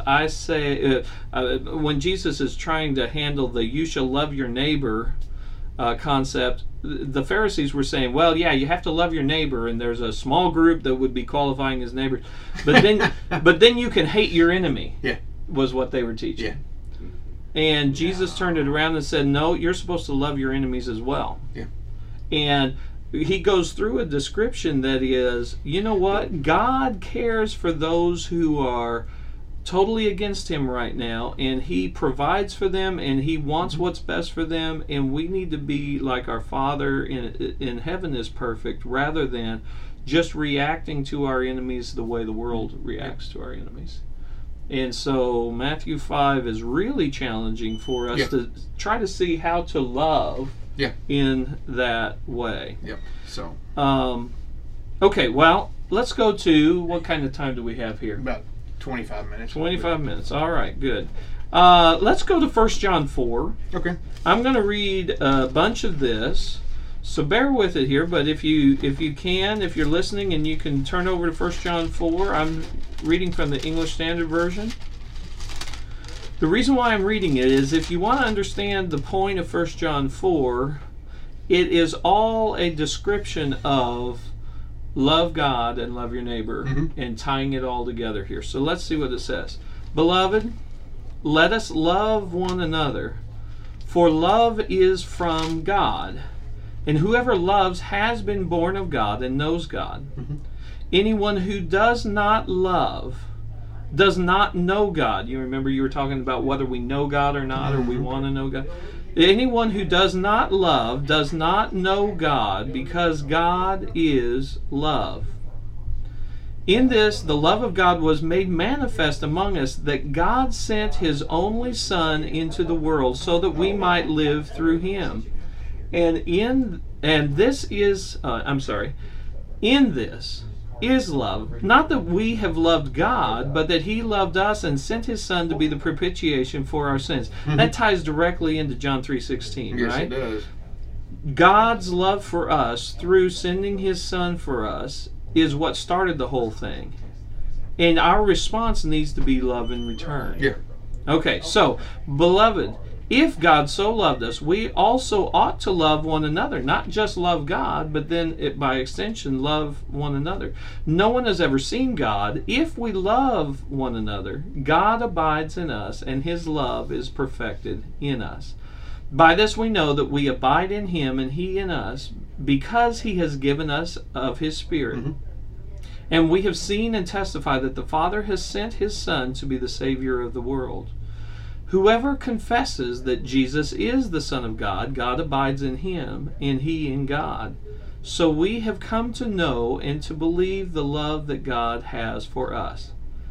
Speaker 3: when Jesus is trying to handle the you shall love your neighbor concept, the Pharisees were saying, well, yeah, you have to love your neighbor, and there's a small group that would be qualifying as neighbors, but then you can hate your enemy. Was what they were teaching. And Jesus turned it around and said, no, you're supposed to love your enemies as well. And he goes through a description that is, you know what, God cares for those who are totally against him right now, and he provides for them, and he wants what's best for them, and we need to be like our Father in heaven is perfect, rather than just reacting to our enemies the way the world reacts to our enemies. And so Matthew 5 is really challenging for us to try to see how to love in that way.
Speaker 1: So
Speaker 3: okay, well, let's go to, what kind of time do we have here?
Speaker 1: About 25 minutes.
Speaker 3: 25 minutes. All right, good. Let's go to 1 John 4.
Speaker 1: Okay.
Speaker 3: I'm going to read a bunch of this, so bear with it here. But if you're listening and you can turn over to 1 John 4, I'm reading from the English Standard Version. The reason why I'm reading it is if you want to understand the point of 1 John 4, it is all a description of love God and love your neighbor, and tying it all together here. So let's see what it says. Beloved, let us love one another, for love is from God, and whoever loves has been born of God and knows God. Anyone who does not love does not know God. You remember you were talking about whether we know God or not, or we want to know God. Anyone who does not love does not know God, because God is love. In this, the love of God was made manifest among us, that God sent his only Son into the world so that we might live through him. In this, is love. Not that we have loved God, but that He loved us and sent His Son to be the propitiation for our sins. That ties directly into John 3:16,
Speaker 1: Yes,
Speaker 3: right?
Speaker 1: it does.
Speaker 3: God's love for us through sending His Son for us is what started the whole thing. And our response needs to be love in return.
Speaker 1: Yeah.
Speaker 3: Okay, so, beloved, if God so loved us, we also ought to love one another. Not just love God, but then, by extension, love one another. No one has ever seen God. If we love one another, God abides in us, and His love is perfected in us. By this we know that we abide in Him, and He in us, because He has given us of His Spirit.
Speaker 1: Mm-hmm.
Speaker 3: And we have seen and testified that the Father has sent His Son to be the Savior of the world. Whoever confesses that Jesus is the Son of God, God abides in him, and he in God. So we have come to know and to believe the love that God has for us.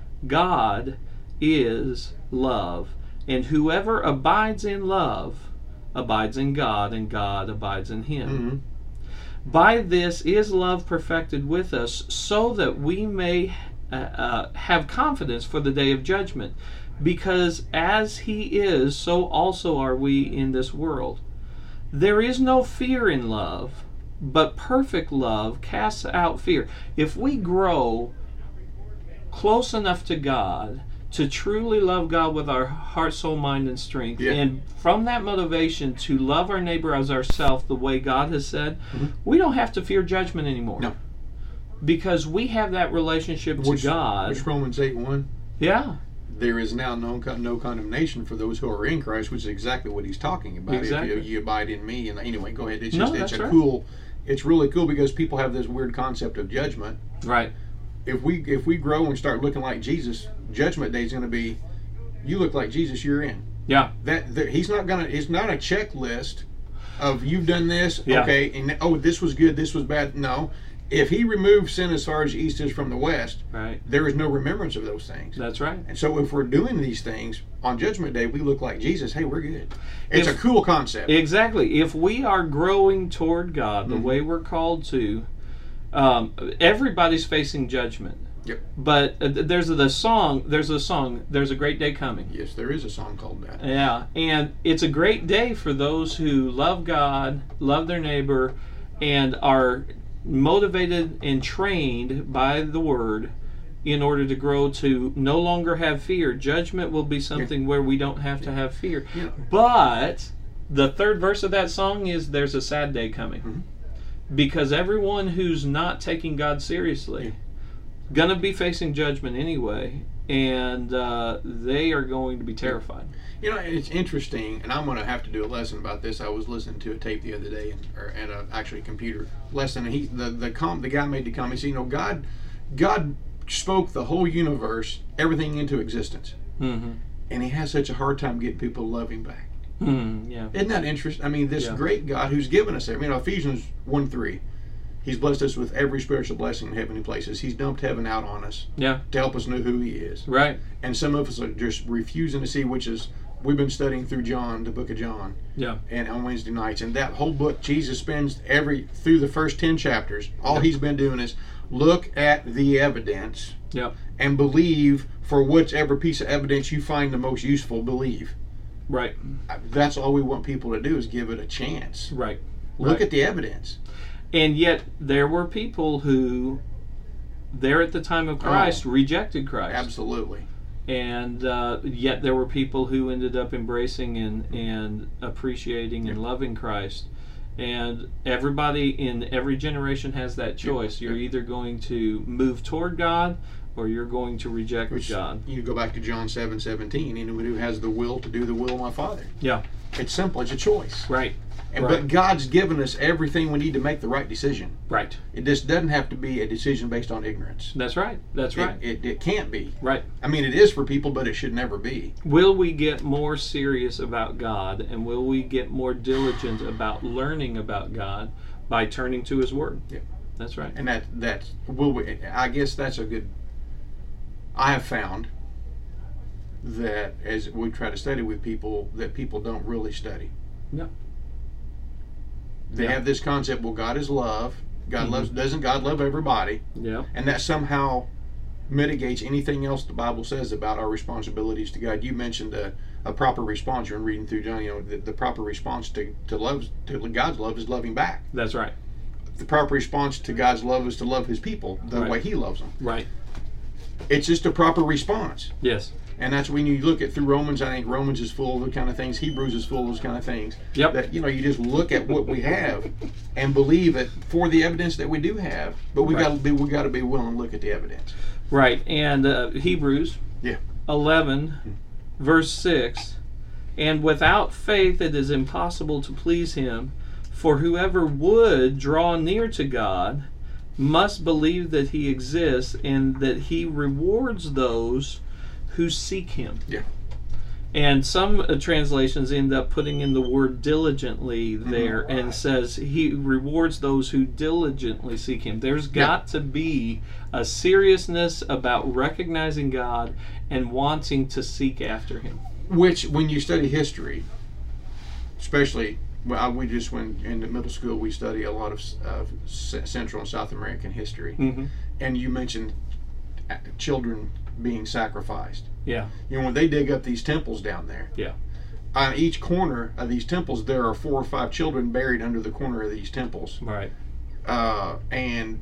Speaker 3: God is love, and whoever abides in love abides in God, and God abides in him.
Speaker 1: Mm-hmm.
Speaker 3: By this is love perfected with us, so that we may have confidence for the day of judgment. Because as He is, so also are we in this world. There is no fear in love, but perfect love casts out fear. If we grow close enough to God to truly love God with our heart, soul, mind, and strength, and from that motivation to love our neighbor as ourselves the way God has said, we don't have to fear judgment anymore.
Speaker 1: No.
Speaker 3: Because we have that relationship to God.
Speaker 1: Which Romans 8:1.
Speaker 3: Yeah.
Speaker 1: There is now no condemnation for those who are in Christ, which is exactly what he's talking about.
Speaker 3: Exactly.
Speaker 1: If you abide in me, and anyway, go ahead. It's it's really cool because people have this weird concept of judgment.
Speaker 3: Right.
Speaker 1: If we grow and start looking like Jesus, Judgment Day is going to be, you look like Jesus, you're in.
Speaker 3: Yeah.
Speaker 1: He's not a checklist of you've done this,
Speaker 3: Yeah.
Speaker 1: okay, and this was good, this was bad. No. If he removed sin as far as the east is from the west,
Speaker 3: right,
Speaker 1: there is no remembrance of those things.
Speaker 3: That's right.
Speaker 1: And so if we're doing these things on Judgment Day, we look like Jesus. Hey, we're good. It's a cool concept.
Speaker 3: Exactly. If we are growing toward God the way we're called to, everybody's facing judgment.
Speaker 1: Yep.
Speaker 3: But there's a song, There's a great day coming.
Speaker 1: Yes, there is a song called that.
Speaker 3: Yeah. And it's a great day for those who love God, love their neighbor, and are motivated and trained by the Word in order to grow to no longer have fear. Judgment will be something where we don't have to have fear.
Speaker 1: Yeah.
Speaker 3: But the third verse of that song is there's a sad day coming. Because everyone who's not taking God seriously going to be facing judgment anyway, and they are going to be terrified.
Speaker 1: You know, it's interesting, and I'm going to have to do a lesson about this. I was listening to a tape the other day, and actually a computer lesson, and the guy made the comment. He said, God spoke the whole universe, everything into existence, and He has such a hard time getting people to love Him back.
Speaker 3: Yeah.
Speaker 1: Isn't that interesting? I mean, this great God who's given us everything. Ephesians 1:3. He's blessed us with every spiritual blessing in heavenly places. He's dumped heaven out on us to help us know who He is.
Speaker 3: Right.
Speaker 1: And some of us are just refusing to see, which is, we've been studying through John, the book of John, and on Wednesday nights. And that whole book, Jesus spends through the first 10 chapters, all He's been doing is look at the evidence and believe for whichever piece of evidence you find the most useful, believe.
Speaker 3: Right.
Speaker 1: That's all we want people to do, is give it a chance.
Speaker 3: Right.
Speaker 1: Look at the evidence.
Speaker 3: And yet there were people who, there at the time of Christ, rejected Christ.
Speaker 1: Absolutely.
Speaker 3: And yet there were people who ended up embracing and appreciating and loving Christ. And everybody in every generation has that choice. You're either going to move toward God, or you're going to reject God.
Speaker 1: You go back to John 7:17. Anyone who has the will to do the will of my Father.
Speaker 3: Yeah.
Speaker 1: It's simple. It's a choice.
Speaker 3: Right.
Speaker 1: But God's given us everything we need to make the right decision.
Speaker 3: Right.
Speaker 1: It just doesn't have to be a decision based on ignorance.
Speaker 3: That's right. That's right.
Speaker 1: It can't be.
Speaker 3: Right.
Speaker 1: I mean, it is for people, but it should never be.
Speaker 3: Will we get more serious about God, and will we get more diligent about learning about God by turning to His Word?
Speaker 1: Yeah.
Speaker 3: That's right.
Speaker 1: And I guess that's a good. I have found that as we try to study with people, that people don't really study.
Speaker 3: Yeah.
Speaker 1: They have this concept, well, God is love, God loves. Doesn't God love everybody?
Speaker 3: Yeah.
Speaker 1: And that somehow mitigates anything else the Bible says about our responsibilities to God. You mentioned a proper response. You're reading through John. The proper response to God's love is loving back.
Speaker 3: That's right.
Speaker 1: The proper response to God's love is to love His people the way He loves them.
Speaker 3: Right.
Speaker 1: It's just a proper response.
Speaker 3: Yes.
Speaker 1: And that's when you look at through Romans. I think Romans is full of those kind of things. Hebrews is full of those kind of things.
Speaker 3: Yep.
Speaker 1: That you just look at what we have and believe it for the evidence that we do have. But we got to be willing to look at the evidence.
Speaker 3: Right. And Hebrews 11, verse 6, and without faith it is impossible to please Him, for whoever would draw near to God must believe that He exists and that He rewards those who seek Him.
Speaker 1: Yeah.
Speaker 3: And some translations end up putting in the word diligently there and says He rewards those who diligently seek Him. There's got to be a seriousness about recognizing God and wanting to seek after Him.
Speaker 1: Which, when you study history, especially, we just went into middle school, we study a lot of Central and South American history.
Speaker 3: Mm-hmm.
Speaker 1: And you mentioned children being sacrificed.
Speaker 3: Yeah.
Speaker 1: When they dig up these temples down there.
Speaker 3: Yeah.
Speaker 1: On each corner of these temples, there are 4 or 5 children buried under the corner of these temples.
Speaker 3: Right.
Speaker 1: And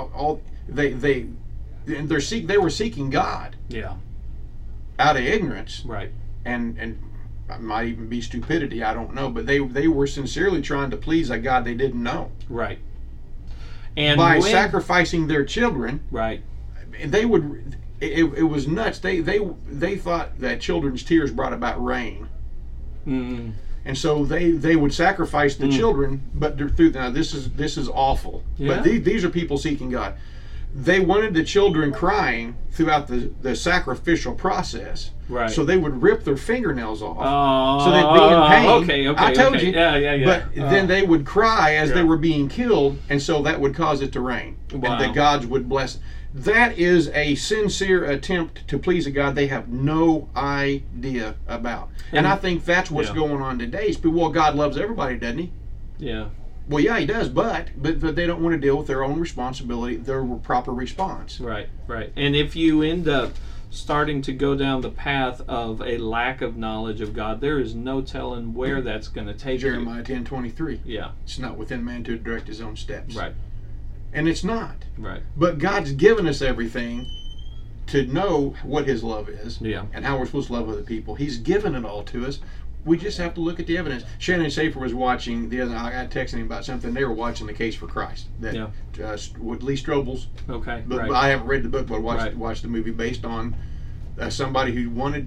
Speaker 1: they were seeking God.
Speaker 3: Yeah.
Speaker 1: Out of ignorance.
Speaker 3: Right.
Speaker 1: And it might even be stupidity, I don't know, but they were sincerely trying to please a God they didn't know.
Speaker 3: Right. And
Speaker 1: by sacrificing their children.
Speaker 3: Right.
Speaker 1: They would. It was nuts. They thought that children's tears brought about rain.
Speaker 3: Mm.
Speaker 1: And so they would sacrifice the children, but through now this is awful.
Speaker 3: Yeah.
Speaker 1: But these are people seeking God. They wanted the children crying throughout the sacrificial process.
Speaker 3: Right.
Speaker 1: So they would rip their fingernails off.
Speaker 3: Oh,
Speaker 1: so they'd be in pain.
Speaker 3: Okay.
Speaker 1: I told you.
Speaker 3: Yeah.
Speaker 1: But then they would cry as they were being killed, and so that would cause it to rain.
Speaker 3: Wow.
Speaker 1: And the gods would bless. That is a sincere attempt to please a God they have no idea about. And I think that's what's going on today. Well, God loves everybody, doesn't He?
Speaker 3: Yeah.
Speaker 1: Well, yeah, He does, but they don't want to deal with their own responsibility, their proper response.
Speaker 3: Right. And if you end up starting to go down the path of a lack of knowledge of God, there is no telling where that's going to take you.
Speaker 1: Jeremiah 10:23.
Speaker 3: Yeah.
Speaker 1: It's not within man to direct his own steps.
Speaker 3: Right.
Speaker 1: And it's not.
Speaker 3: Right.
Speaker 1: But God's given us everything to know what His love is and how we're supposed to love other people. He's given it all to us. We just have to look at the evidence. Shannon Safer was watching the other. I got texting him about something. They were watching The Case for Christ. That with Lee Strobel's.
Speaker 3: Okay.
Speaker 1: But
Speaker 3: right.
Speaker 1: I haven't read the book, but I watched the movie based on somebody who wanted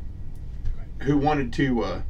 Speaker 1: to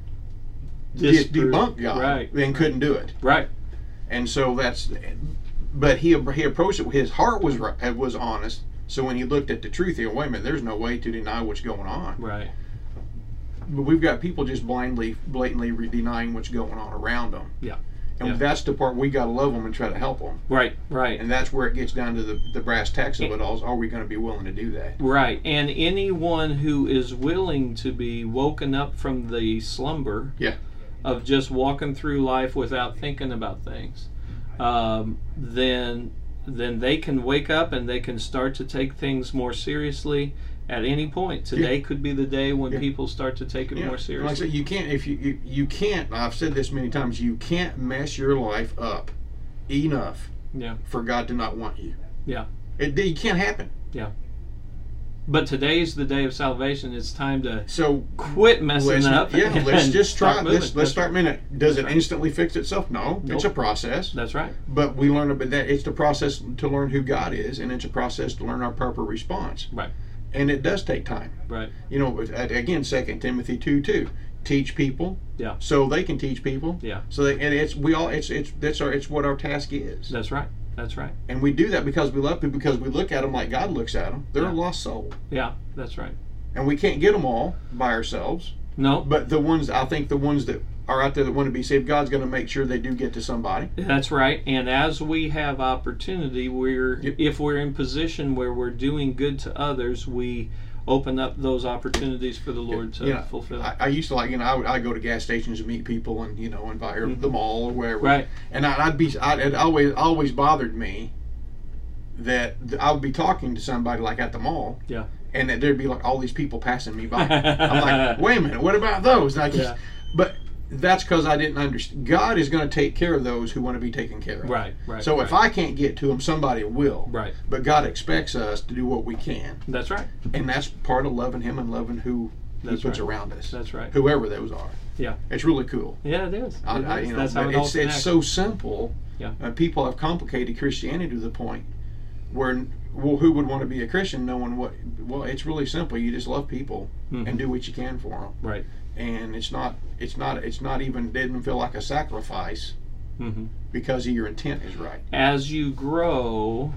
Speaker 1: debunk God and couldn't do it.
Speaker 3: Right.
Speaker 1: And so that's. But he approached it. His heart was honest. So when he looked at the truth, he went, wait a minute, there's no way to deny what's going on.
Speaker 3: Right.
Speaker 1: But we've got people just blatantly denying what's going on around them.
Speaker 3: Yeah.
Speaker 1: And that's the part we got to love them and try to help them.
Speaker 3: Right.
Speaker 1: And that's where it gets down to the brass tacks of it all. Is, are we going to be willing to do that?
Speaker 3: Right. And anyone who is willing to be woken up from the slumber of just walking through life without thinking about things, then they can wake up and they can start to take things more seriously at any point. Today could be the day when people start to take it more seriously.
Speaker 1: Like I said, you can't, if you can't, I've said this many times, you can't mess your life up enough for God to not want you.
Speaker 3: Yeah.
Speaker 1: It can't happen.
Speaker 3: Yeah. But today's the day of salvation. It's time to quit
Speaker 1: messing
Speaker 3: up.
Speaker 1: Yeah, let's just try. Let's start
Speaker 3: moving.
Speaker 1: Does it instantly fix itself? No, it's a process.
Speaker 3: That's right.
Speaker 1: But we learn about that. It's the process to learn who God is, and it's a process to learn our proper response.
Speaker 3: Right.
Speaker 1: And it does take time.
Speaker 3: Right.
Speaker 1: Again, 2 Timothy 2:2. Teach people.
Speaker 3: Yeah.
Speaker 1: So they can teach people.
Speaker 3: Yeah.
Speaker 1: So it's what our task is.
Speaker 3: That's right. That's right.
Speaker 1: And we do that because we love people, because we look at them like God looks at them. They're a lost soul.
Speaker 3: Yeah, that's right.
Speaker 1: And we can't get them all by ourselves.
Speaker 3: No.
Speaker 1: But the ones that are out there that want to be saved, God's going to make sure they do get to somebody.
Speaker 3: That's right. And as we have opportunity, if we're in position where we're doing good to others, we open up those opportunities for the Lord to fulfill.
Speaker 1: I used to I go to gas stations and meet people and invite the mall or wherever.
Speaker 3: Right.
Speaker 1: And it always bothered me that I would be talking to somebody like at the mall.
Speaker 3: Yeah.
Speaker 1: And that there'd be like all these people passing me by. I'm like, wait a minute, what about those? But that's because I didn't understand. God is going to take care of those who want to be taken care of.
Speaker 3: Right.
Speaker 1: So if I can't get to them, somebody will.
Speaker 3: Right.
Speaker 1: But God expects us to do what we can.
Speaker 3: That's right.
Speaker 1: And that's part of loving Him and loving who He puts around us.
Speaker 3: That's right.
Speaker 1: Whoever those are.
Speaker 3: Yeah.
Speaker 1: It's really cool.
Speaker 3: Yeah, it is. That's how
Speaker 1: it's so simple.
Speaker 3: Yeah.
Speaker 1: People have complicated Christianity to the point where, who would want to be a Christian knowing what? Well, it's really simple. You just love people and do what you can for them.
Speaker 3: Right.
Speaker 1: And it's not even, didn't feel like a sacrifice because your intent is right.
Speaker 3: As you grow,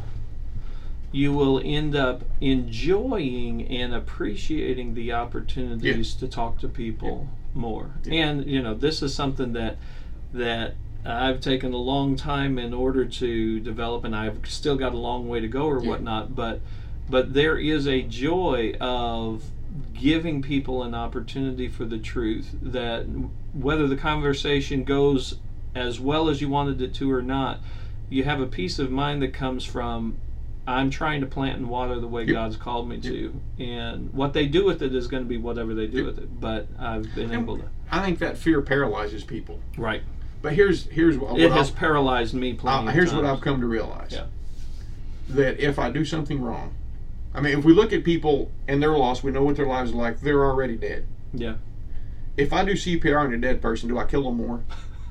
Speaker 3: you will end up enjoying and appreciating the opportunities to talk to people more. And this is something that I've taken a long time in order to develop, and I've still got a long way to go or whatnot. But there is a joy of giving people an opportunity for the truth, that whether the conversation goes as well as you wanted it to or not, you have a peace of mind that comes from, I'm trying to plant and water the way God's called me to, and what they do with it is going to be whatever they do with it. But I've been able to.
Speaker 1: I think that fear paralyzes people.
Speaker 3: Right.
Speaker 1: But here's what
Speaker 3: it has paralyzed me plenty of
Speaker 1: here's
Speaker 3: times.
Speaker 1: what I've come to realize. Yeah. That if I do something wrong, if we look at people and they're lost, we know what their lives are like, they're already dead.
Speaker 3: Yeah.
Speaker 1: If I do CPR on a dead person, do I kill them more?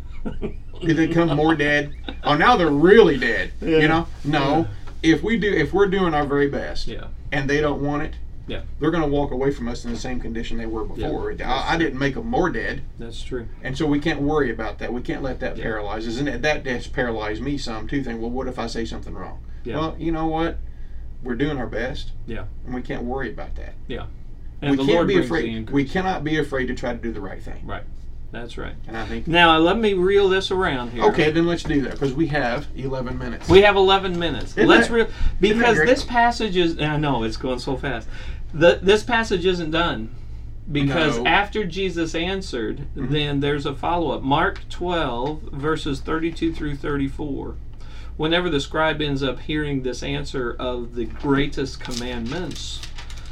Speaker 1: Do they become more dead? Oh, now they're really dead. No. Yeah. If we're doing our very best, and they don't want it, they're going to walk away from us in the same condition they were before. I didn't make them more dead.
Speaker 3: That's true.
Speaker 1: And so we can't worry about that. We can't let that paralyze us. And that has paralyzed me some too. Think, well, what if I say something wrong? Yeah. Well, you know what? We're doing our best. Yeah. And we can't worry about that.
Speaker 3: Yeah. And the Lord brings the increase.
Speaker 1: We cannot be afraid to try to do the right thing.
Speaker 3: Right. That's right.
Speaker 1: And I think
Speaker 3: now let me reel this around here.
Speaker 1: Okay, then let's do that because we have 11 minutes.
Speaker 3: We have 11 minutes. Because this passage is. I know it's going so fast. This passage isn't done, because after Jesus answered, then there's a follow-up. Mark 12 verses 32 through 34. Whenever the scribe ends up hearing this answer of the greatest commandments,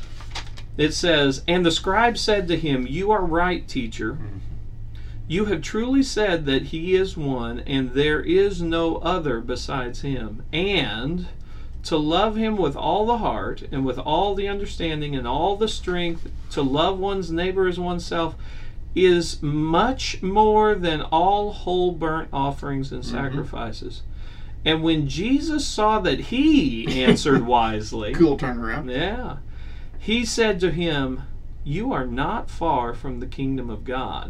Speaker 3: it says, "And the scribe said to him, 'You are right, teacher. You have truly said that He is one, and there is no other besides Him. And to love Him with all the heart, and with all the understanding, and all the strength, to love one's neighbor as oneself, is much more than all whole burnt offerings and sacrifices.' And when Jesus saw that he answered wisely,"
Speaker 1: cool turnaround.
Speaker 3: Yeah. "He said to him, 'You are not far from the kingdom of God.'"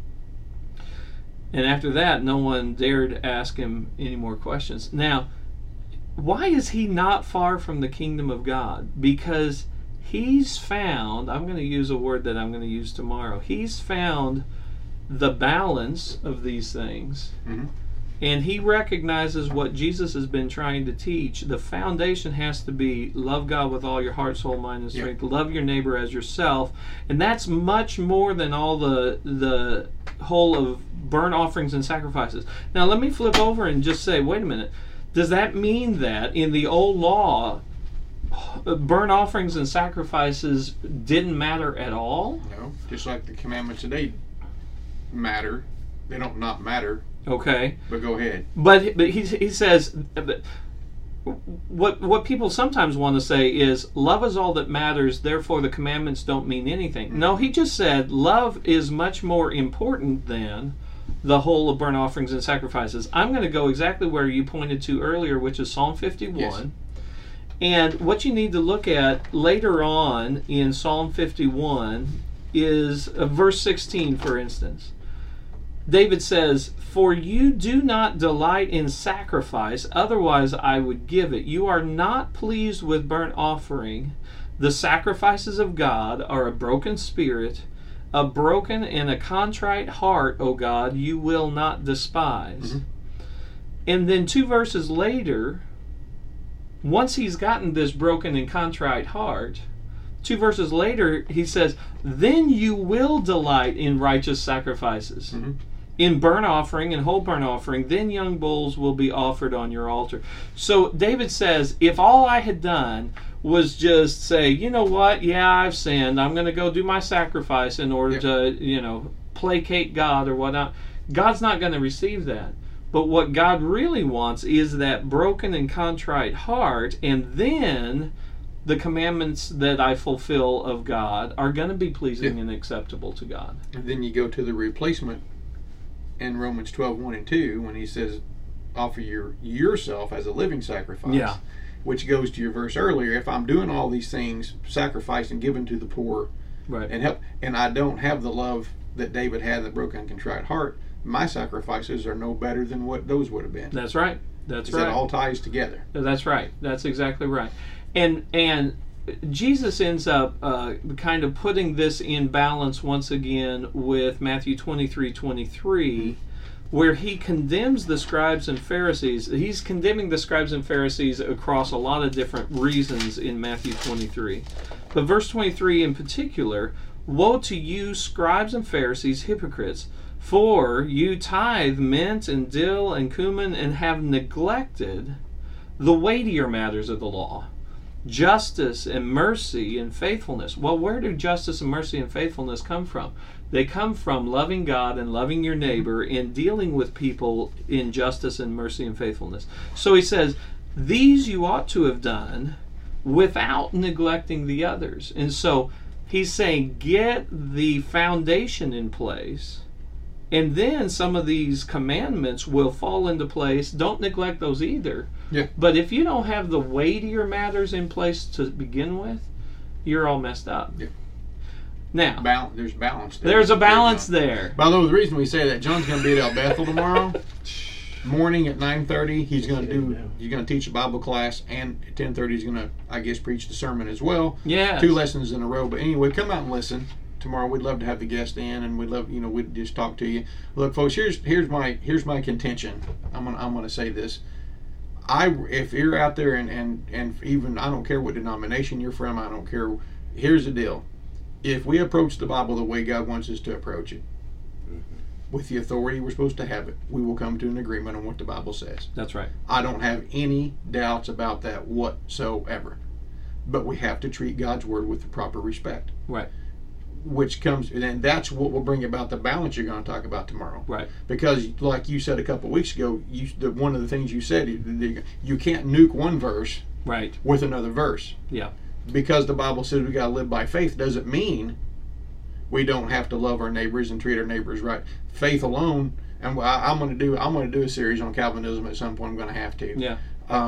Speaker 3: And after that, no one dared ask him any more questions. Now, why is he not far from the kingdom of God? Because he's found, I'm going to use a word that I'm going to use tomorrow, he's found the balance of these things. And he recognizes what Jesus has been trying to teach. The foundation has to be love God with all your heart, soul, mind, and strength. Love your neighbor as yourself. And that's much more than all the whole of burnt offerings and sacrifices. Now let me flip over and just say, wait a minute. Does that mean that in the old law, burnt offerings and sacrifices didn't matter at all?
Speaker 1: No. Just like the commandments today matter. They don't not matter.
Speaker 3: Okay.
Speaker 1: But go ahead.
Speaker 3: But he says, what people sometimes want to say is, love is all that matters, therefore the commandments don't mean anything. No, he just said love is much more important than the whole of burnt offerings and sacrifices. I'm going to go exactly where you pointed to earlier, which is Psalm 51. Yes. And what you need to look at later on in Psalm 51 is verse 16, for instance. David says, "For you do not delight in sacrifice, otherwise I would give it. You are not pleased with burnt offering. The sacrifices of God are a broken spirit, a broken and a contrite heart, O God, you will not despise." And then 2 verses later, once he's gotten this broken and contrite heart, 2 verses later, he says, then you will delight in righteous sacrifices.
Speaker 1: Mm-hmm.
Speaker 3: In burnt offering and whole burnt offering, then young bulls will be offered on your altar. So David says, if all I had done was just say, you know what, yeah, I've sinned, I'm going to go do my sacrifice in order to, placate God or whatnot, God's not going to receive that. But what God really wants is that broken and contrite heart, and then the commandments that I fulfill of God are going to be pleasing and acceptable to God.
Speaker 1: And then you go to the replacement in Romans 12:1-2, when he says, offer yourself as a living sacrifice.
Speaker 3: Yeah.
Speaker 1: Which goes to your verse earlier. If I'm doing all these things, sacrifice and giving to the poor,
Speaker 3: right,
Speaker 1: and help, and I don't have the love that David had, the broken and contrite heart, my sacrifices are no better than what those would have been.
Speaker 3: That's right. That's right.
Speaker 1: It all ties together.
Speaker 3: That's right. That's exactly right. And Jesus ends up kind of putting this in balance once again with Matthew 23:23, where he condemns the scribes and Pharisees. He's condemning the scribes and Pharisees across a lot of different reasons in Matthew 23. But verse 23 in particular, woe to you, scribes and Pharisees, hypocrites, for you tithe mint and dill and cumin and have neglected the weightier matters of the law, justice and mercy and faithfulness. Well, where do justice and mercy and faithfulness come from? They come from loving God and loving your neighbor and dealing with people in justice and mercy and faithfulness. So he says, these you ought to have done without neglecting the others. And so he's saying, get the foundation in place, and then some of these commandments will fall into place. Don't neglect those either.
Speaker 1: Yeah.
Speaker 3: But if you don't have the weightier matters in place to begin with, you're all messed up.
Speaker 1: Yeah.
Speaker 3: Now,
Speaker 1: there's balance there.
Speaker 3: There's a balance there.
Speaker 1: By the way, the reason we say that, John's going to be at El Bethel tomorrow morning at 9:30. He's going to teach a Bible class, and at 10:30 he's going to, I guess, preach the sermon as well.
Speaker 3: Yeah.
Speaker 1: 2 lessons in a row. But anyway, come out and listen tomorrow. We'd love to have the guest in, and we'd love, we'd just talk to you. Look, folks, here's my contention. I'm gonna say this. If you're out there and even, I don't care what denomination you're from, I don't care. Here's the deal. If we approach the Bible the way God wants us to approach it, with the authority we're supposed to have it, we will come to an agreement on what the Bible says.
Speaker 3: That's right.
Speaker 1: I don't have any doubts about that whatsoever. But we have to treat God's word with the proper respect.
Speaker 3: Right.
Speaker 1: Which comes, and that's what will bring about the balance you're going to talk about tomorrow.
Speaker 3: Right.
Speaker 1: Because, like you said a couple of weeks ago, one of the things you said, you can't nuke one verse
Speaker 3: right
Speaker 1: with another verse.
Speaker 3: Yeah.
Speaker 1: Because the Bible says we got to live by faith doesn't mean we don't have to love our neighbors and treat our neighbors right. Faith alone, and I'm going to do a series on Calvinism at some point. I'm going to have to.
Speaker 3: Yeah.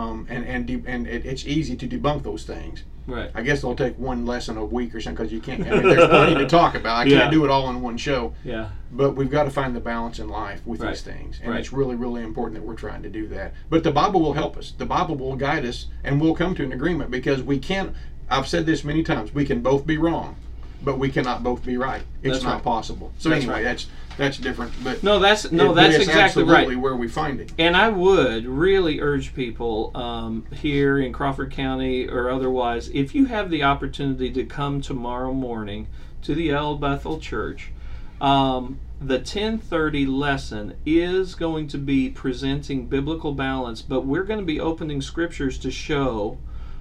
Speaker 1: It's easy to debunk those things.
Speaker 3: Right.
Speaker 1: I guess it'll take one lesson a week or something, because you can't. There's plenty to talk about. I can't do it all in one show.
Speaker 3: Yeah.
Speaker 1: But we've got to find the balance in life with these things, and it's really, really important that we're trying to do that. But the Bible will help us. The Bible will guide us, and we'll come to an agreement, because we can't. I've said this many times. We can both be wrong, but we cannot both be right. It's not possible. So anyway, that's different. But
Speaker 3: that's exactly
Speaker 1: absolutely
Speaker 3: right.
Speaker 1: where we find it.
Speaker 3: And I would really urge people here in Crawford County or otherwise, if you have the opportunity to come tomorrow morning to the El Bethel Church, the 10:30 lesson is going to be presenting biblical balance, but we're going to be opening scriptures to show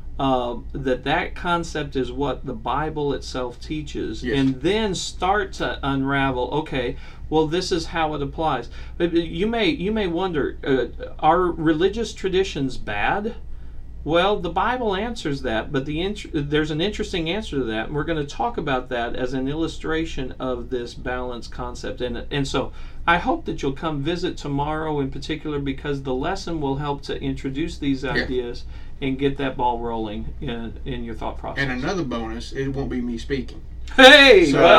Speaker 3: that concept is what the Bible itself teaches, and then start to unravel. Okay, well, this is how it applies. But you may wonder, are religious traditions bad? Well, the Bible answers that, but there's an interesting answer to that, and we're going to talk about that as an illustration of this balance concept. And so I hope that you'll come visit tomorrow in particular, because the lesson will help to introduce these ideas and get that ball rolling in your thought process.
Speaker 1: And another bonus, it won't be me speaking.
Speaker 3: Hey!
Speaker 1: So,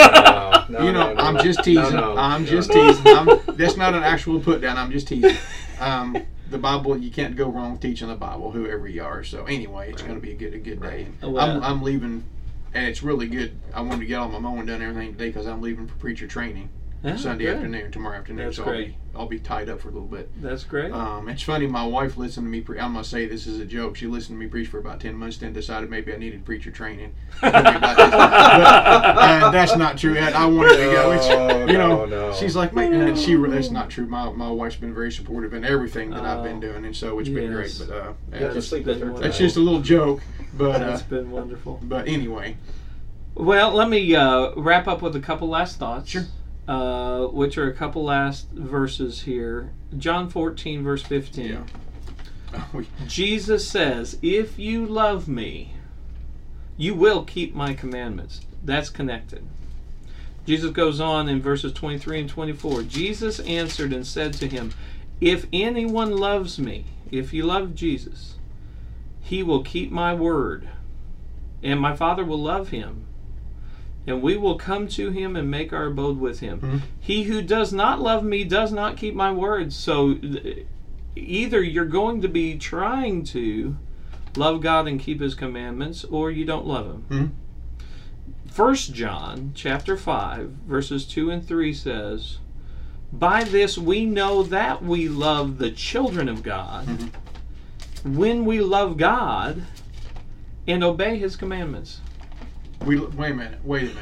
Speaker 1: I'm just teasing. I'm just teasing. That's not an actual put down. I'm just teasing. The Bible, you can't go wrong teaching the Bible, whoever you are. So anyway, it's going to be a good day. I'm leaving, and it's really good. I wanted to get all my mowing done and everything today, because I'm leaving for preacher training. Sunday
Speaker 3: good.
Speaker 1: afternoon, tomorrow afternoon.
Speaker 3: That's
Speaker 1: so
Speaker 3: great.
Speaker 1: I'll be tied up for a little bit.
Speaker 3: That's great.
Speaker 1: It's funny, my wife listened to me I'm going to say this is a joke. She listened to me preach for about 10 months, then decided maybe I needed preacher training. And that's not true. I wanted to go.
Speaker 2: No.
Speaker 1: She's like, man, and that's not true. My wife's been very supportive in everything that I've been doing, and so it's been great. But
Speaker 2: just sleep with her.
Speaker 1: that's just a little joke. But
Speaker 3: that's been wonderful.
Speaker 1: But anyway.
Speaker 3: Well, let me wrap up with a couple last thoughts.
Speaker 1: Sure.
Speaker 3: Which are a couple last verses here. John 14, verse 15.
Speaker 1: Yeah.
Speaker 3: Jesus says, if you love me, you will keep my commandments. That's connected. Jesus goes on in verses 23 and 24. Jesus answered and said to him, if anyone loves me, if you love Jesus, he will keep my word, and my Father will love him, and we will come to him and make our abode with him. Mm-hmm. He who does not love me does not keep my words. So either you're going to be trying to love God and keep his commandments, or you don't love him. Mm-hmm. 1 John chapter 5, verses 2 and 3 says, by this we know that we love the children of God, mm-hmm. when we love God and obey his commandments.
Speaker 1: Wait a minute.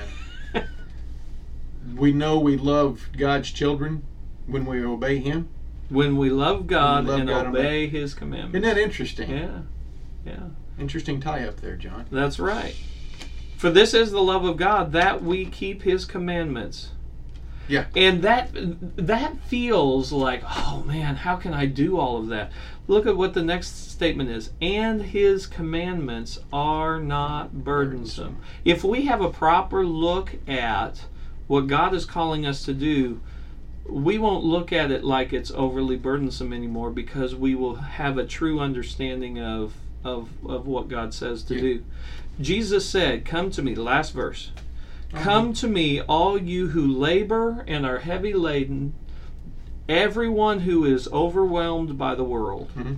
Speaker 1: We know we love God's children when we obey him?
Speaker 3: When we love God and obey his commandments.
Speaker 1: Isn't that interesting?
Speaker 3: Yeah.
Speaker 1: Interesting tie-up there, John.
Speaker 3: That's right. For this is the love of God, that we keep his commandments.
Speaker 1: Yeah.
Speaker 3: And that feels like, oh man, how can I do all of that? Look at what the next statement is. And his commandments are not burdensome. If we have a proper look at what God is calling us to do, we won't look at it like it's overly burdensome anymore, because we will have a true understanding of what God says to do. Jesus said, come to me, the last verse. Come to me, all you who labor and are heavy laden, everyone who is overwhelmed by the world. Mm-hmm.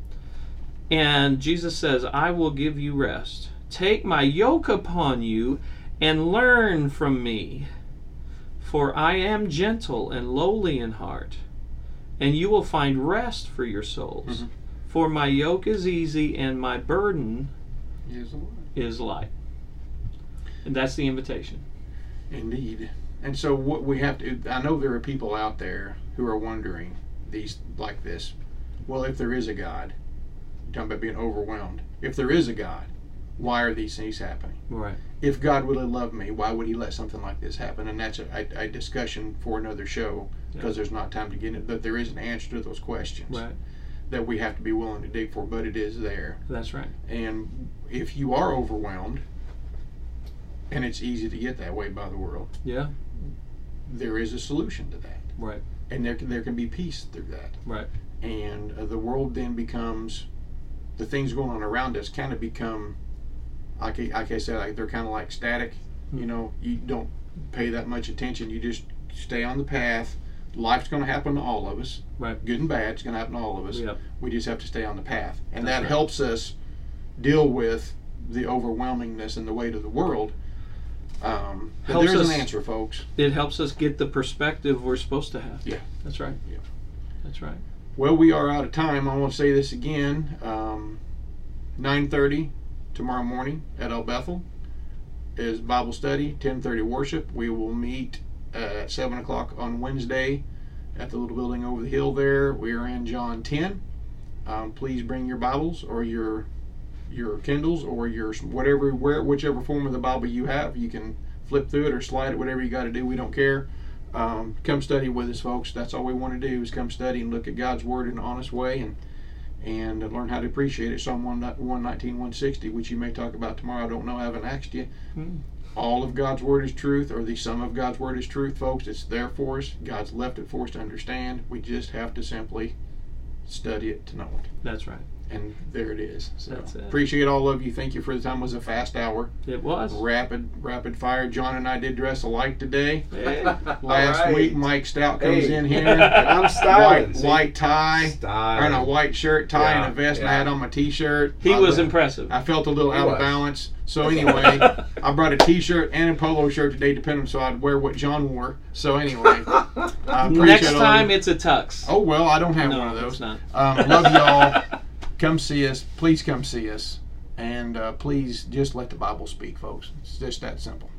Speaker 3: And Jesus says, I will give you rest. Take my yoke upon you and learn from me, for I am gentle and lowly in heart, and you will find rest for your souls. Mm-hmm. For my yoke is easy and my burden is light. And that's the invitation.
Speaker 1: Indeed. And so what we have to, I know there are people out there who are wondering like this. Well, if there is a God, you're talking about being overwhelmed. If there is a God, why are these things happening?
Speaker 3: Right.
Speaker 1: If God really loved me, why would he let something like this happen? And that's a discussion for another show, because there's not time to get into it. But there is an answer to those questions.
Speaker 3: Right.
Speaker 1: That we have to be willing to dig for, but it is there.
Speaker 3: That's right.
Speaker 1: And if you are overwhelmed, and it's easy to get that way by the world, there is a solution to that.
Speaker 3: Right.
Speaker 1: And there can be peace through that.
Speaker 3: Right.
Speaker 1: And the world then becomes, the things going on around us kind of become, like I said, like they're kind of like static. Mm-hmm. You know, you don't pay that much attention. You just stay on the path. Life's going to happen to all of us.
Speaker 3: Right.
Speaker 1: Good and bad. It's going to happen to all of us.
Speaker 3: Yep.
Speaker 1: We just have to stay on the path. And
Speaker 3: That's
Speaker 1: that
Speaker 3: right.
Speaker 1: helps us deal with the overwhelmingness and the weight of the world. But there's an answer, folks.
Speaker 3: It helps us get the perspective we're supposed to have.
Speaker 1: Yeah.
Speaker 3: That's right.
Speaker 1: Yeah.
Speaker 3: That's right.
Speaker 1: Well, we are out of time. I want to say this again. 9:30 tomorrow morning at El Bethel is Bible study. 10:30 worship. We will meet at 7 o'clock on Wednesday at the little building over the hill there. We are in John 10. Please bring your Bibles or your Kindles or your whichever form of the Bible you have. You can flip through it or slide it, whatever you got to do. We don't care. Come study with us, folks. That's all we want to do, is come study and look at God's Word in an honest way and learn how to appreciate it. Psalm 119, 160, which you may talk about tomorrow. I don't know. I haven't asked you. All of God's Word is truth, or the sum of God's Word is truth, folks. It's there for us. God's left it for us to understand. We just have to simply study it to know it.
Speaker 3: That's right.
Speaker 1: And there it is. So
Speaker 3: That's it.
Speaker 1: Appreciate all of you. Thank you for the time. It was a fast hour.
Speaker 3: It was.
Speaker 1: Rapid fire. John and I did dress alike today.
Speaker 3: Hey.
Speaker 1: Last week, Mike Stout comes in here.
Speaker 2: I'm styling.
Speaker 1: White tie. And a white shirt, tie, and a vest, and I had on my t-shirt.
Speaker 3: He was impressive.
Speaker 1: I felt a little out of balance. So anyway, I I brought a T-shirt and a polo shirt today to pin them, so I'd wear what John wore. So anyway,
Speaker 3: next time it's a tux.
Speaker 1: Oh well, I don't have
Speaker 3: No,
Speaker 1: one of those.
Speaker 3: it's not.
Speaker 1: Love y'all. Come see us. Please come see us, and please just let the Bible speak, folks. It's just that simple.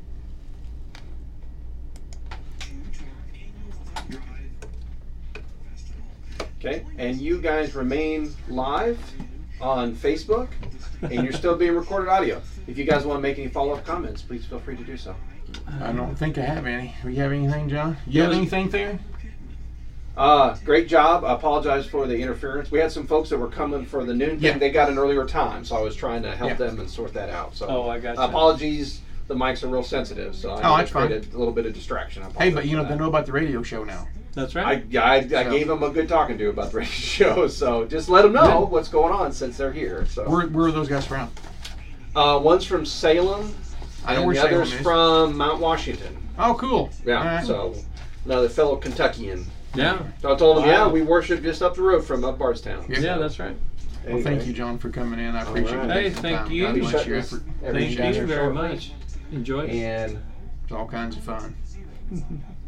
Speaker 2: Okay, and you guys remain live on Facebook, and you're still being recorded audio. If you guys want to make any follow-up comments, please feel free to do so.
Speaker 1: I don't think I have any. Do you have anything, John? You have anything there?
Speaker 2: Great job. I apologize for the interference. We had some folks that were coming for the noon thing.
Speaker 1: Yeah.
Speaker 2: They got an earlier time, so I was trying to help
Speaker 1: Yeah.
Speaker 2: them and sort that out. So
Speaker 3: I got you.
Speaker 2: apologies. The mics are real sensitive, so I
Speaker 1: that's fine.
Speaker 2: created a little bit of distraction. I
Speaker 1: Hey,
Speaker 2: apologize
Speaker 1: but you know
Speaker 2: for
Speaker 1: they
Speaker 2: that.
Speaker 1: know about the radio show now.
Speaker 3: That's
Speaker 2: I
Speaker 3: right.
Speaker 2: gave them a good talking to about the radio show, so just let them know what's going on since they're here. So
Speaker 1: Where are those guys from?
Speaker 2: one's from Salem,
Speaker 1: I know
Speaker 2: and
Speaker 1: where
Speaker 2: the
Speaker 1: Salem
Speaker 2: other's
Speaker 1: is.
Speaker 2: from Mount Washington.
Speaker 1: Oh, cool.
Speaker 2: Yeah,
Speaker 1: All right.
Speaker 2: so another fellow Kentuckian.
Speaker 3: Yeah.
Speaker 2: So I told him,
Speaker 3: Wow.
Speaker 2: yeah, we worship just up the road from up Bardstown.
Speaker 1: Yeah.
Speaker 3: Yeah, that's right.
Speaker 1: Well, thank you, John, for coming in. I appreciate
Speaker 2: right.
Speaker 1: you.
Speaker 3: Hey,
Speaker 1: taking some
Speaker 3: thank
Speaker 1: time.
Speaker 3: you.
Speaker 1: God
Speaker 2: Be
Speaker 1: bless
Speaker 2: shutting
Speaker 1: your
Speaker 2: this-
Speaker 1: effort.
Speaker 2: everything
Speaker 3: Thank
Speaker 2: down
Speaker 3: you
Speaker 2: here
Speaker 3: very
Speaker 2: shortly.
Speaker 3: much. Enjoy it.
Speaker 2: And
Speaker 1: It's all kinds of fun.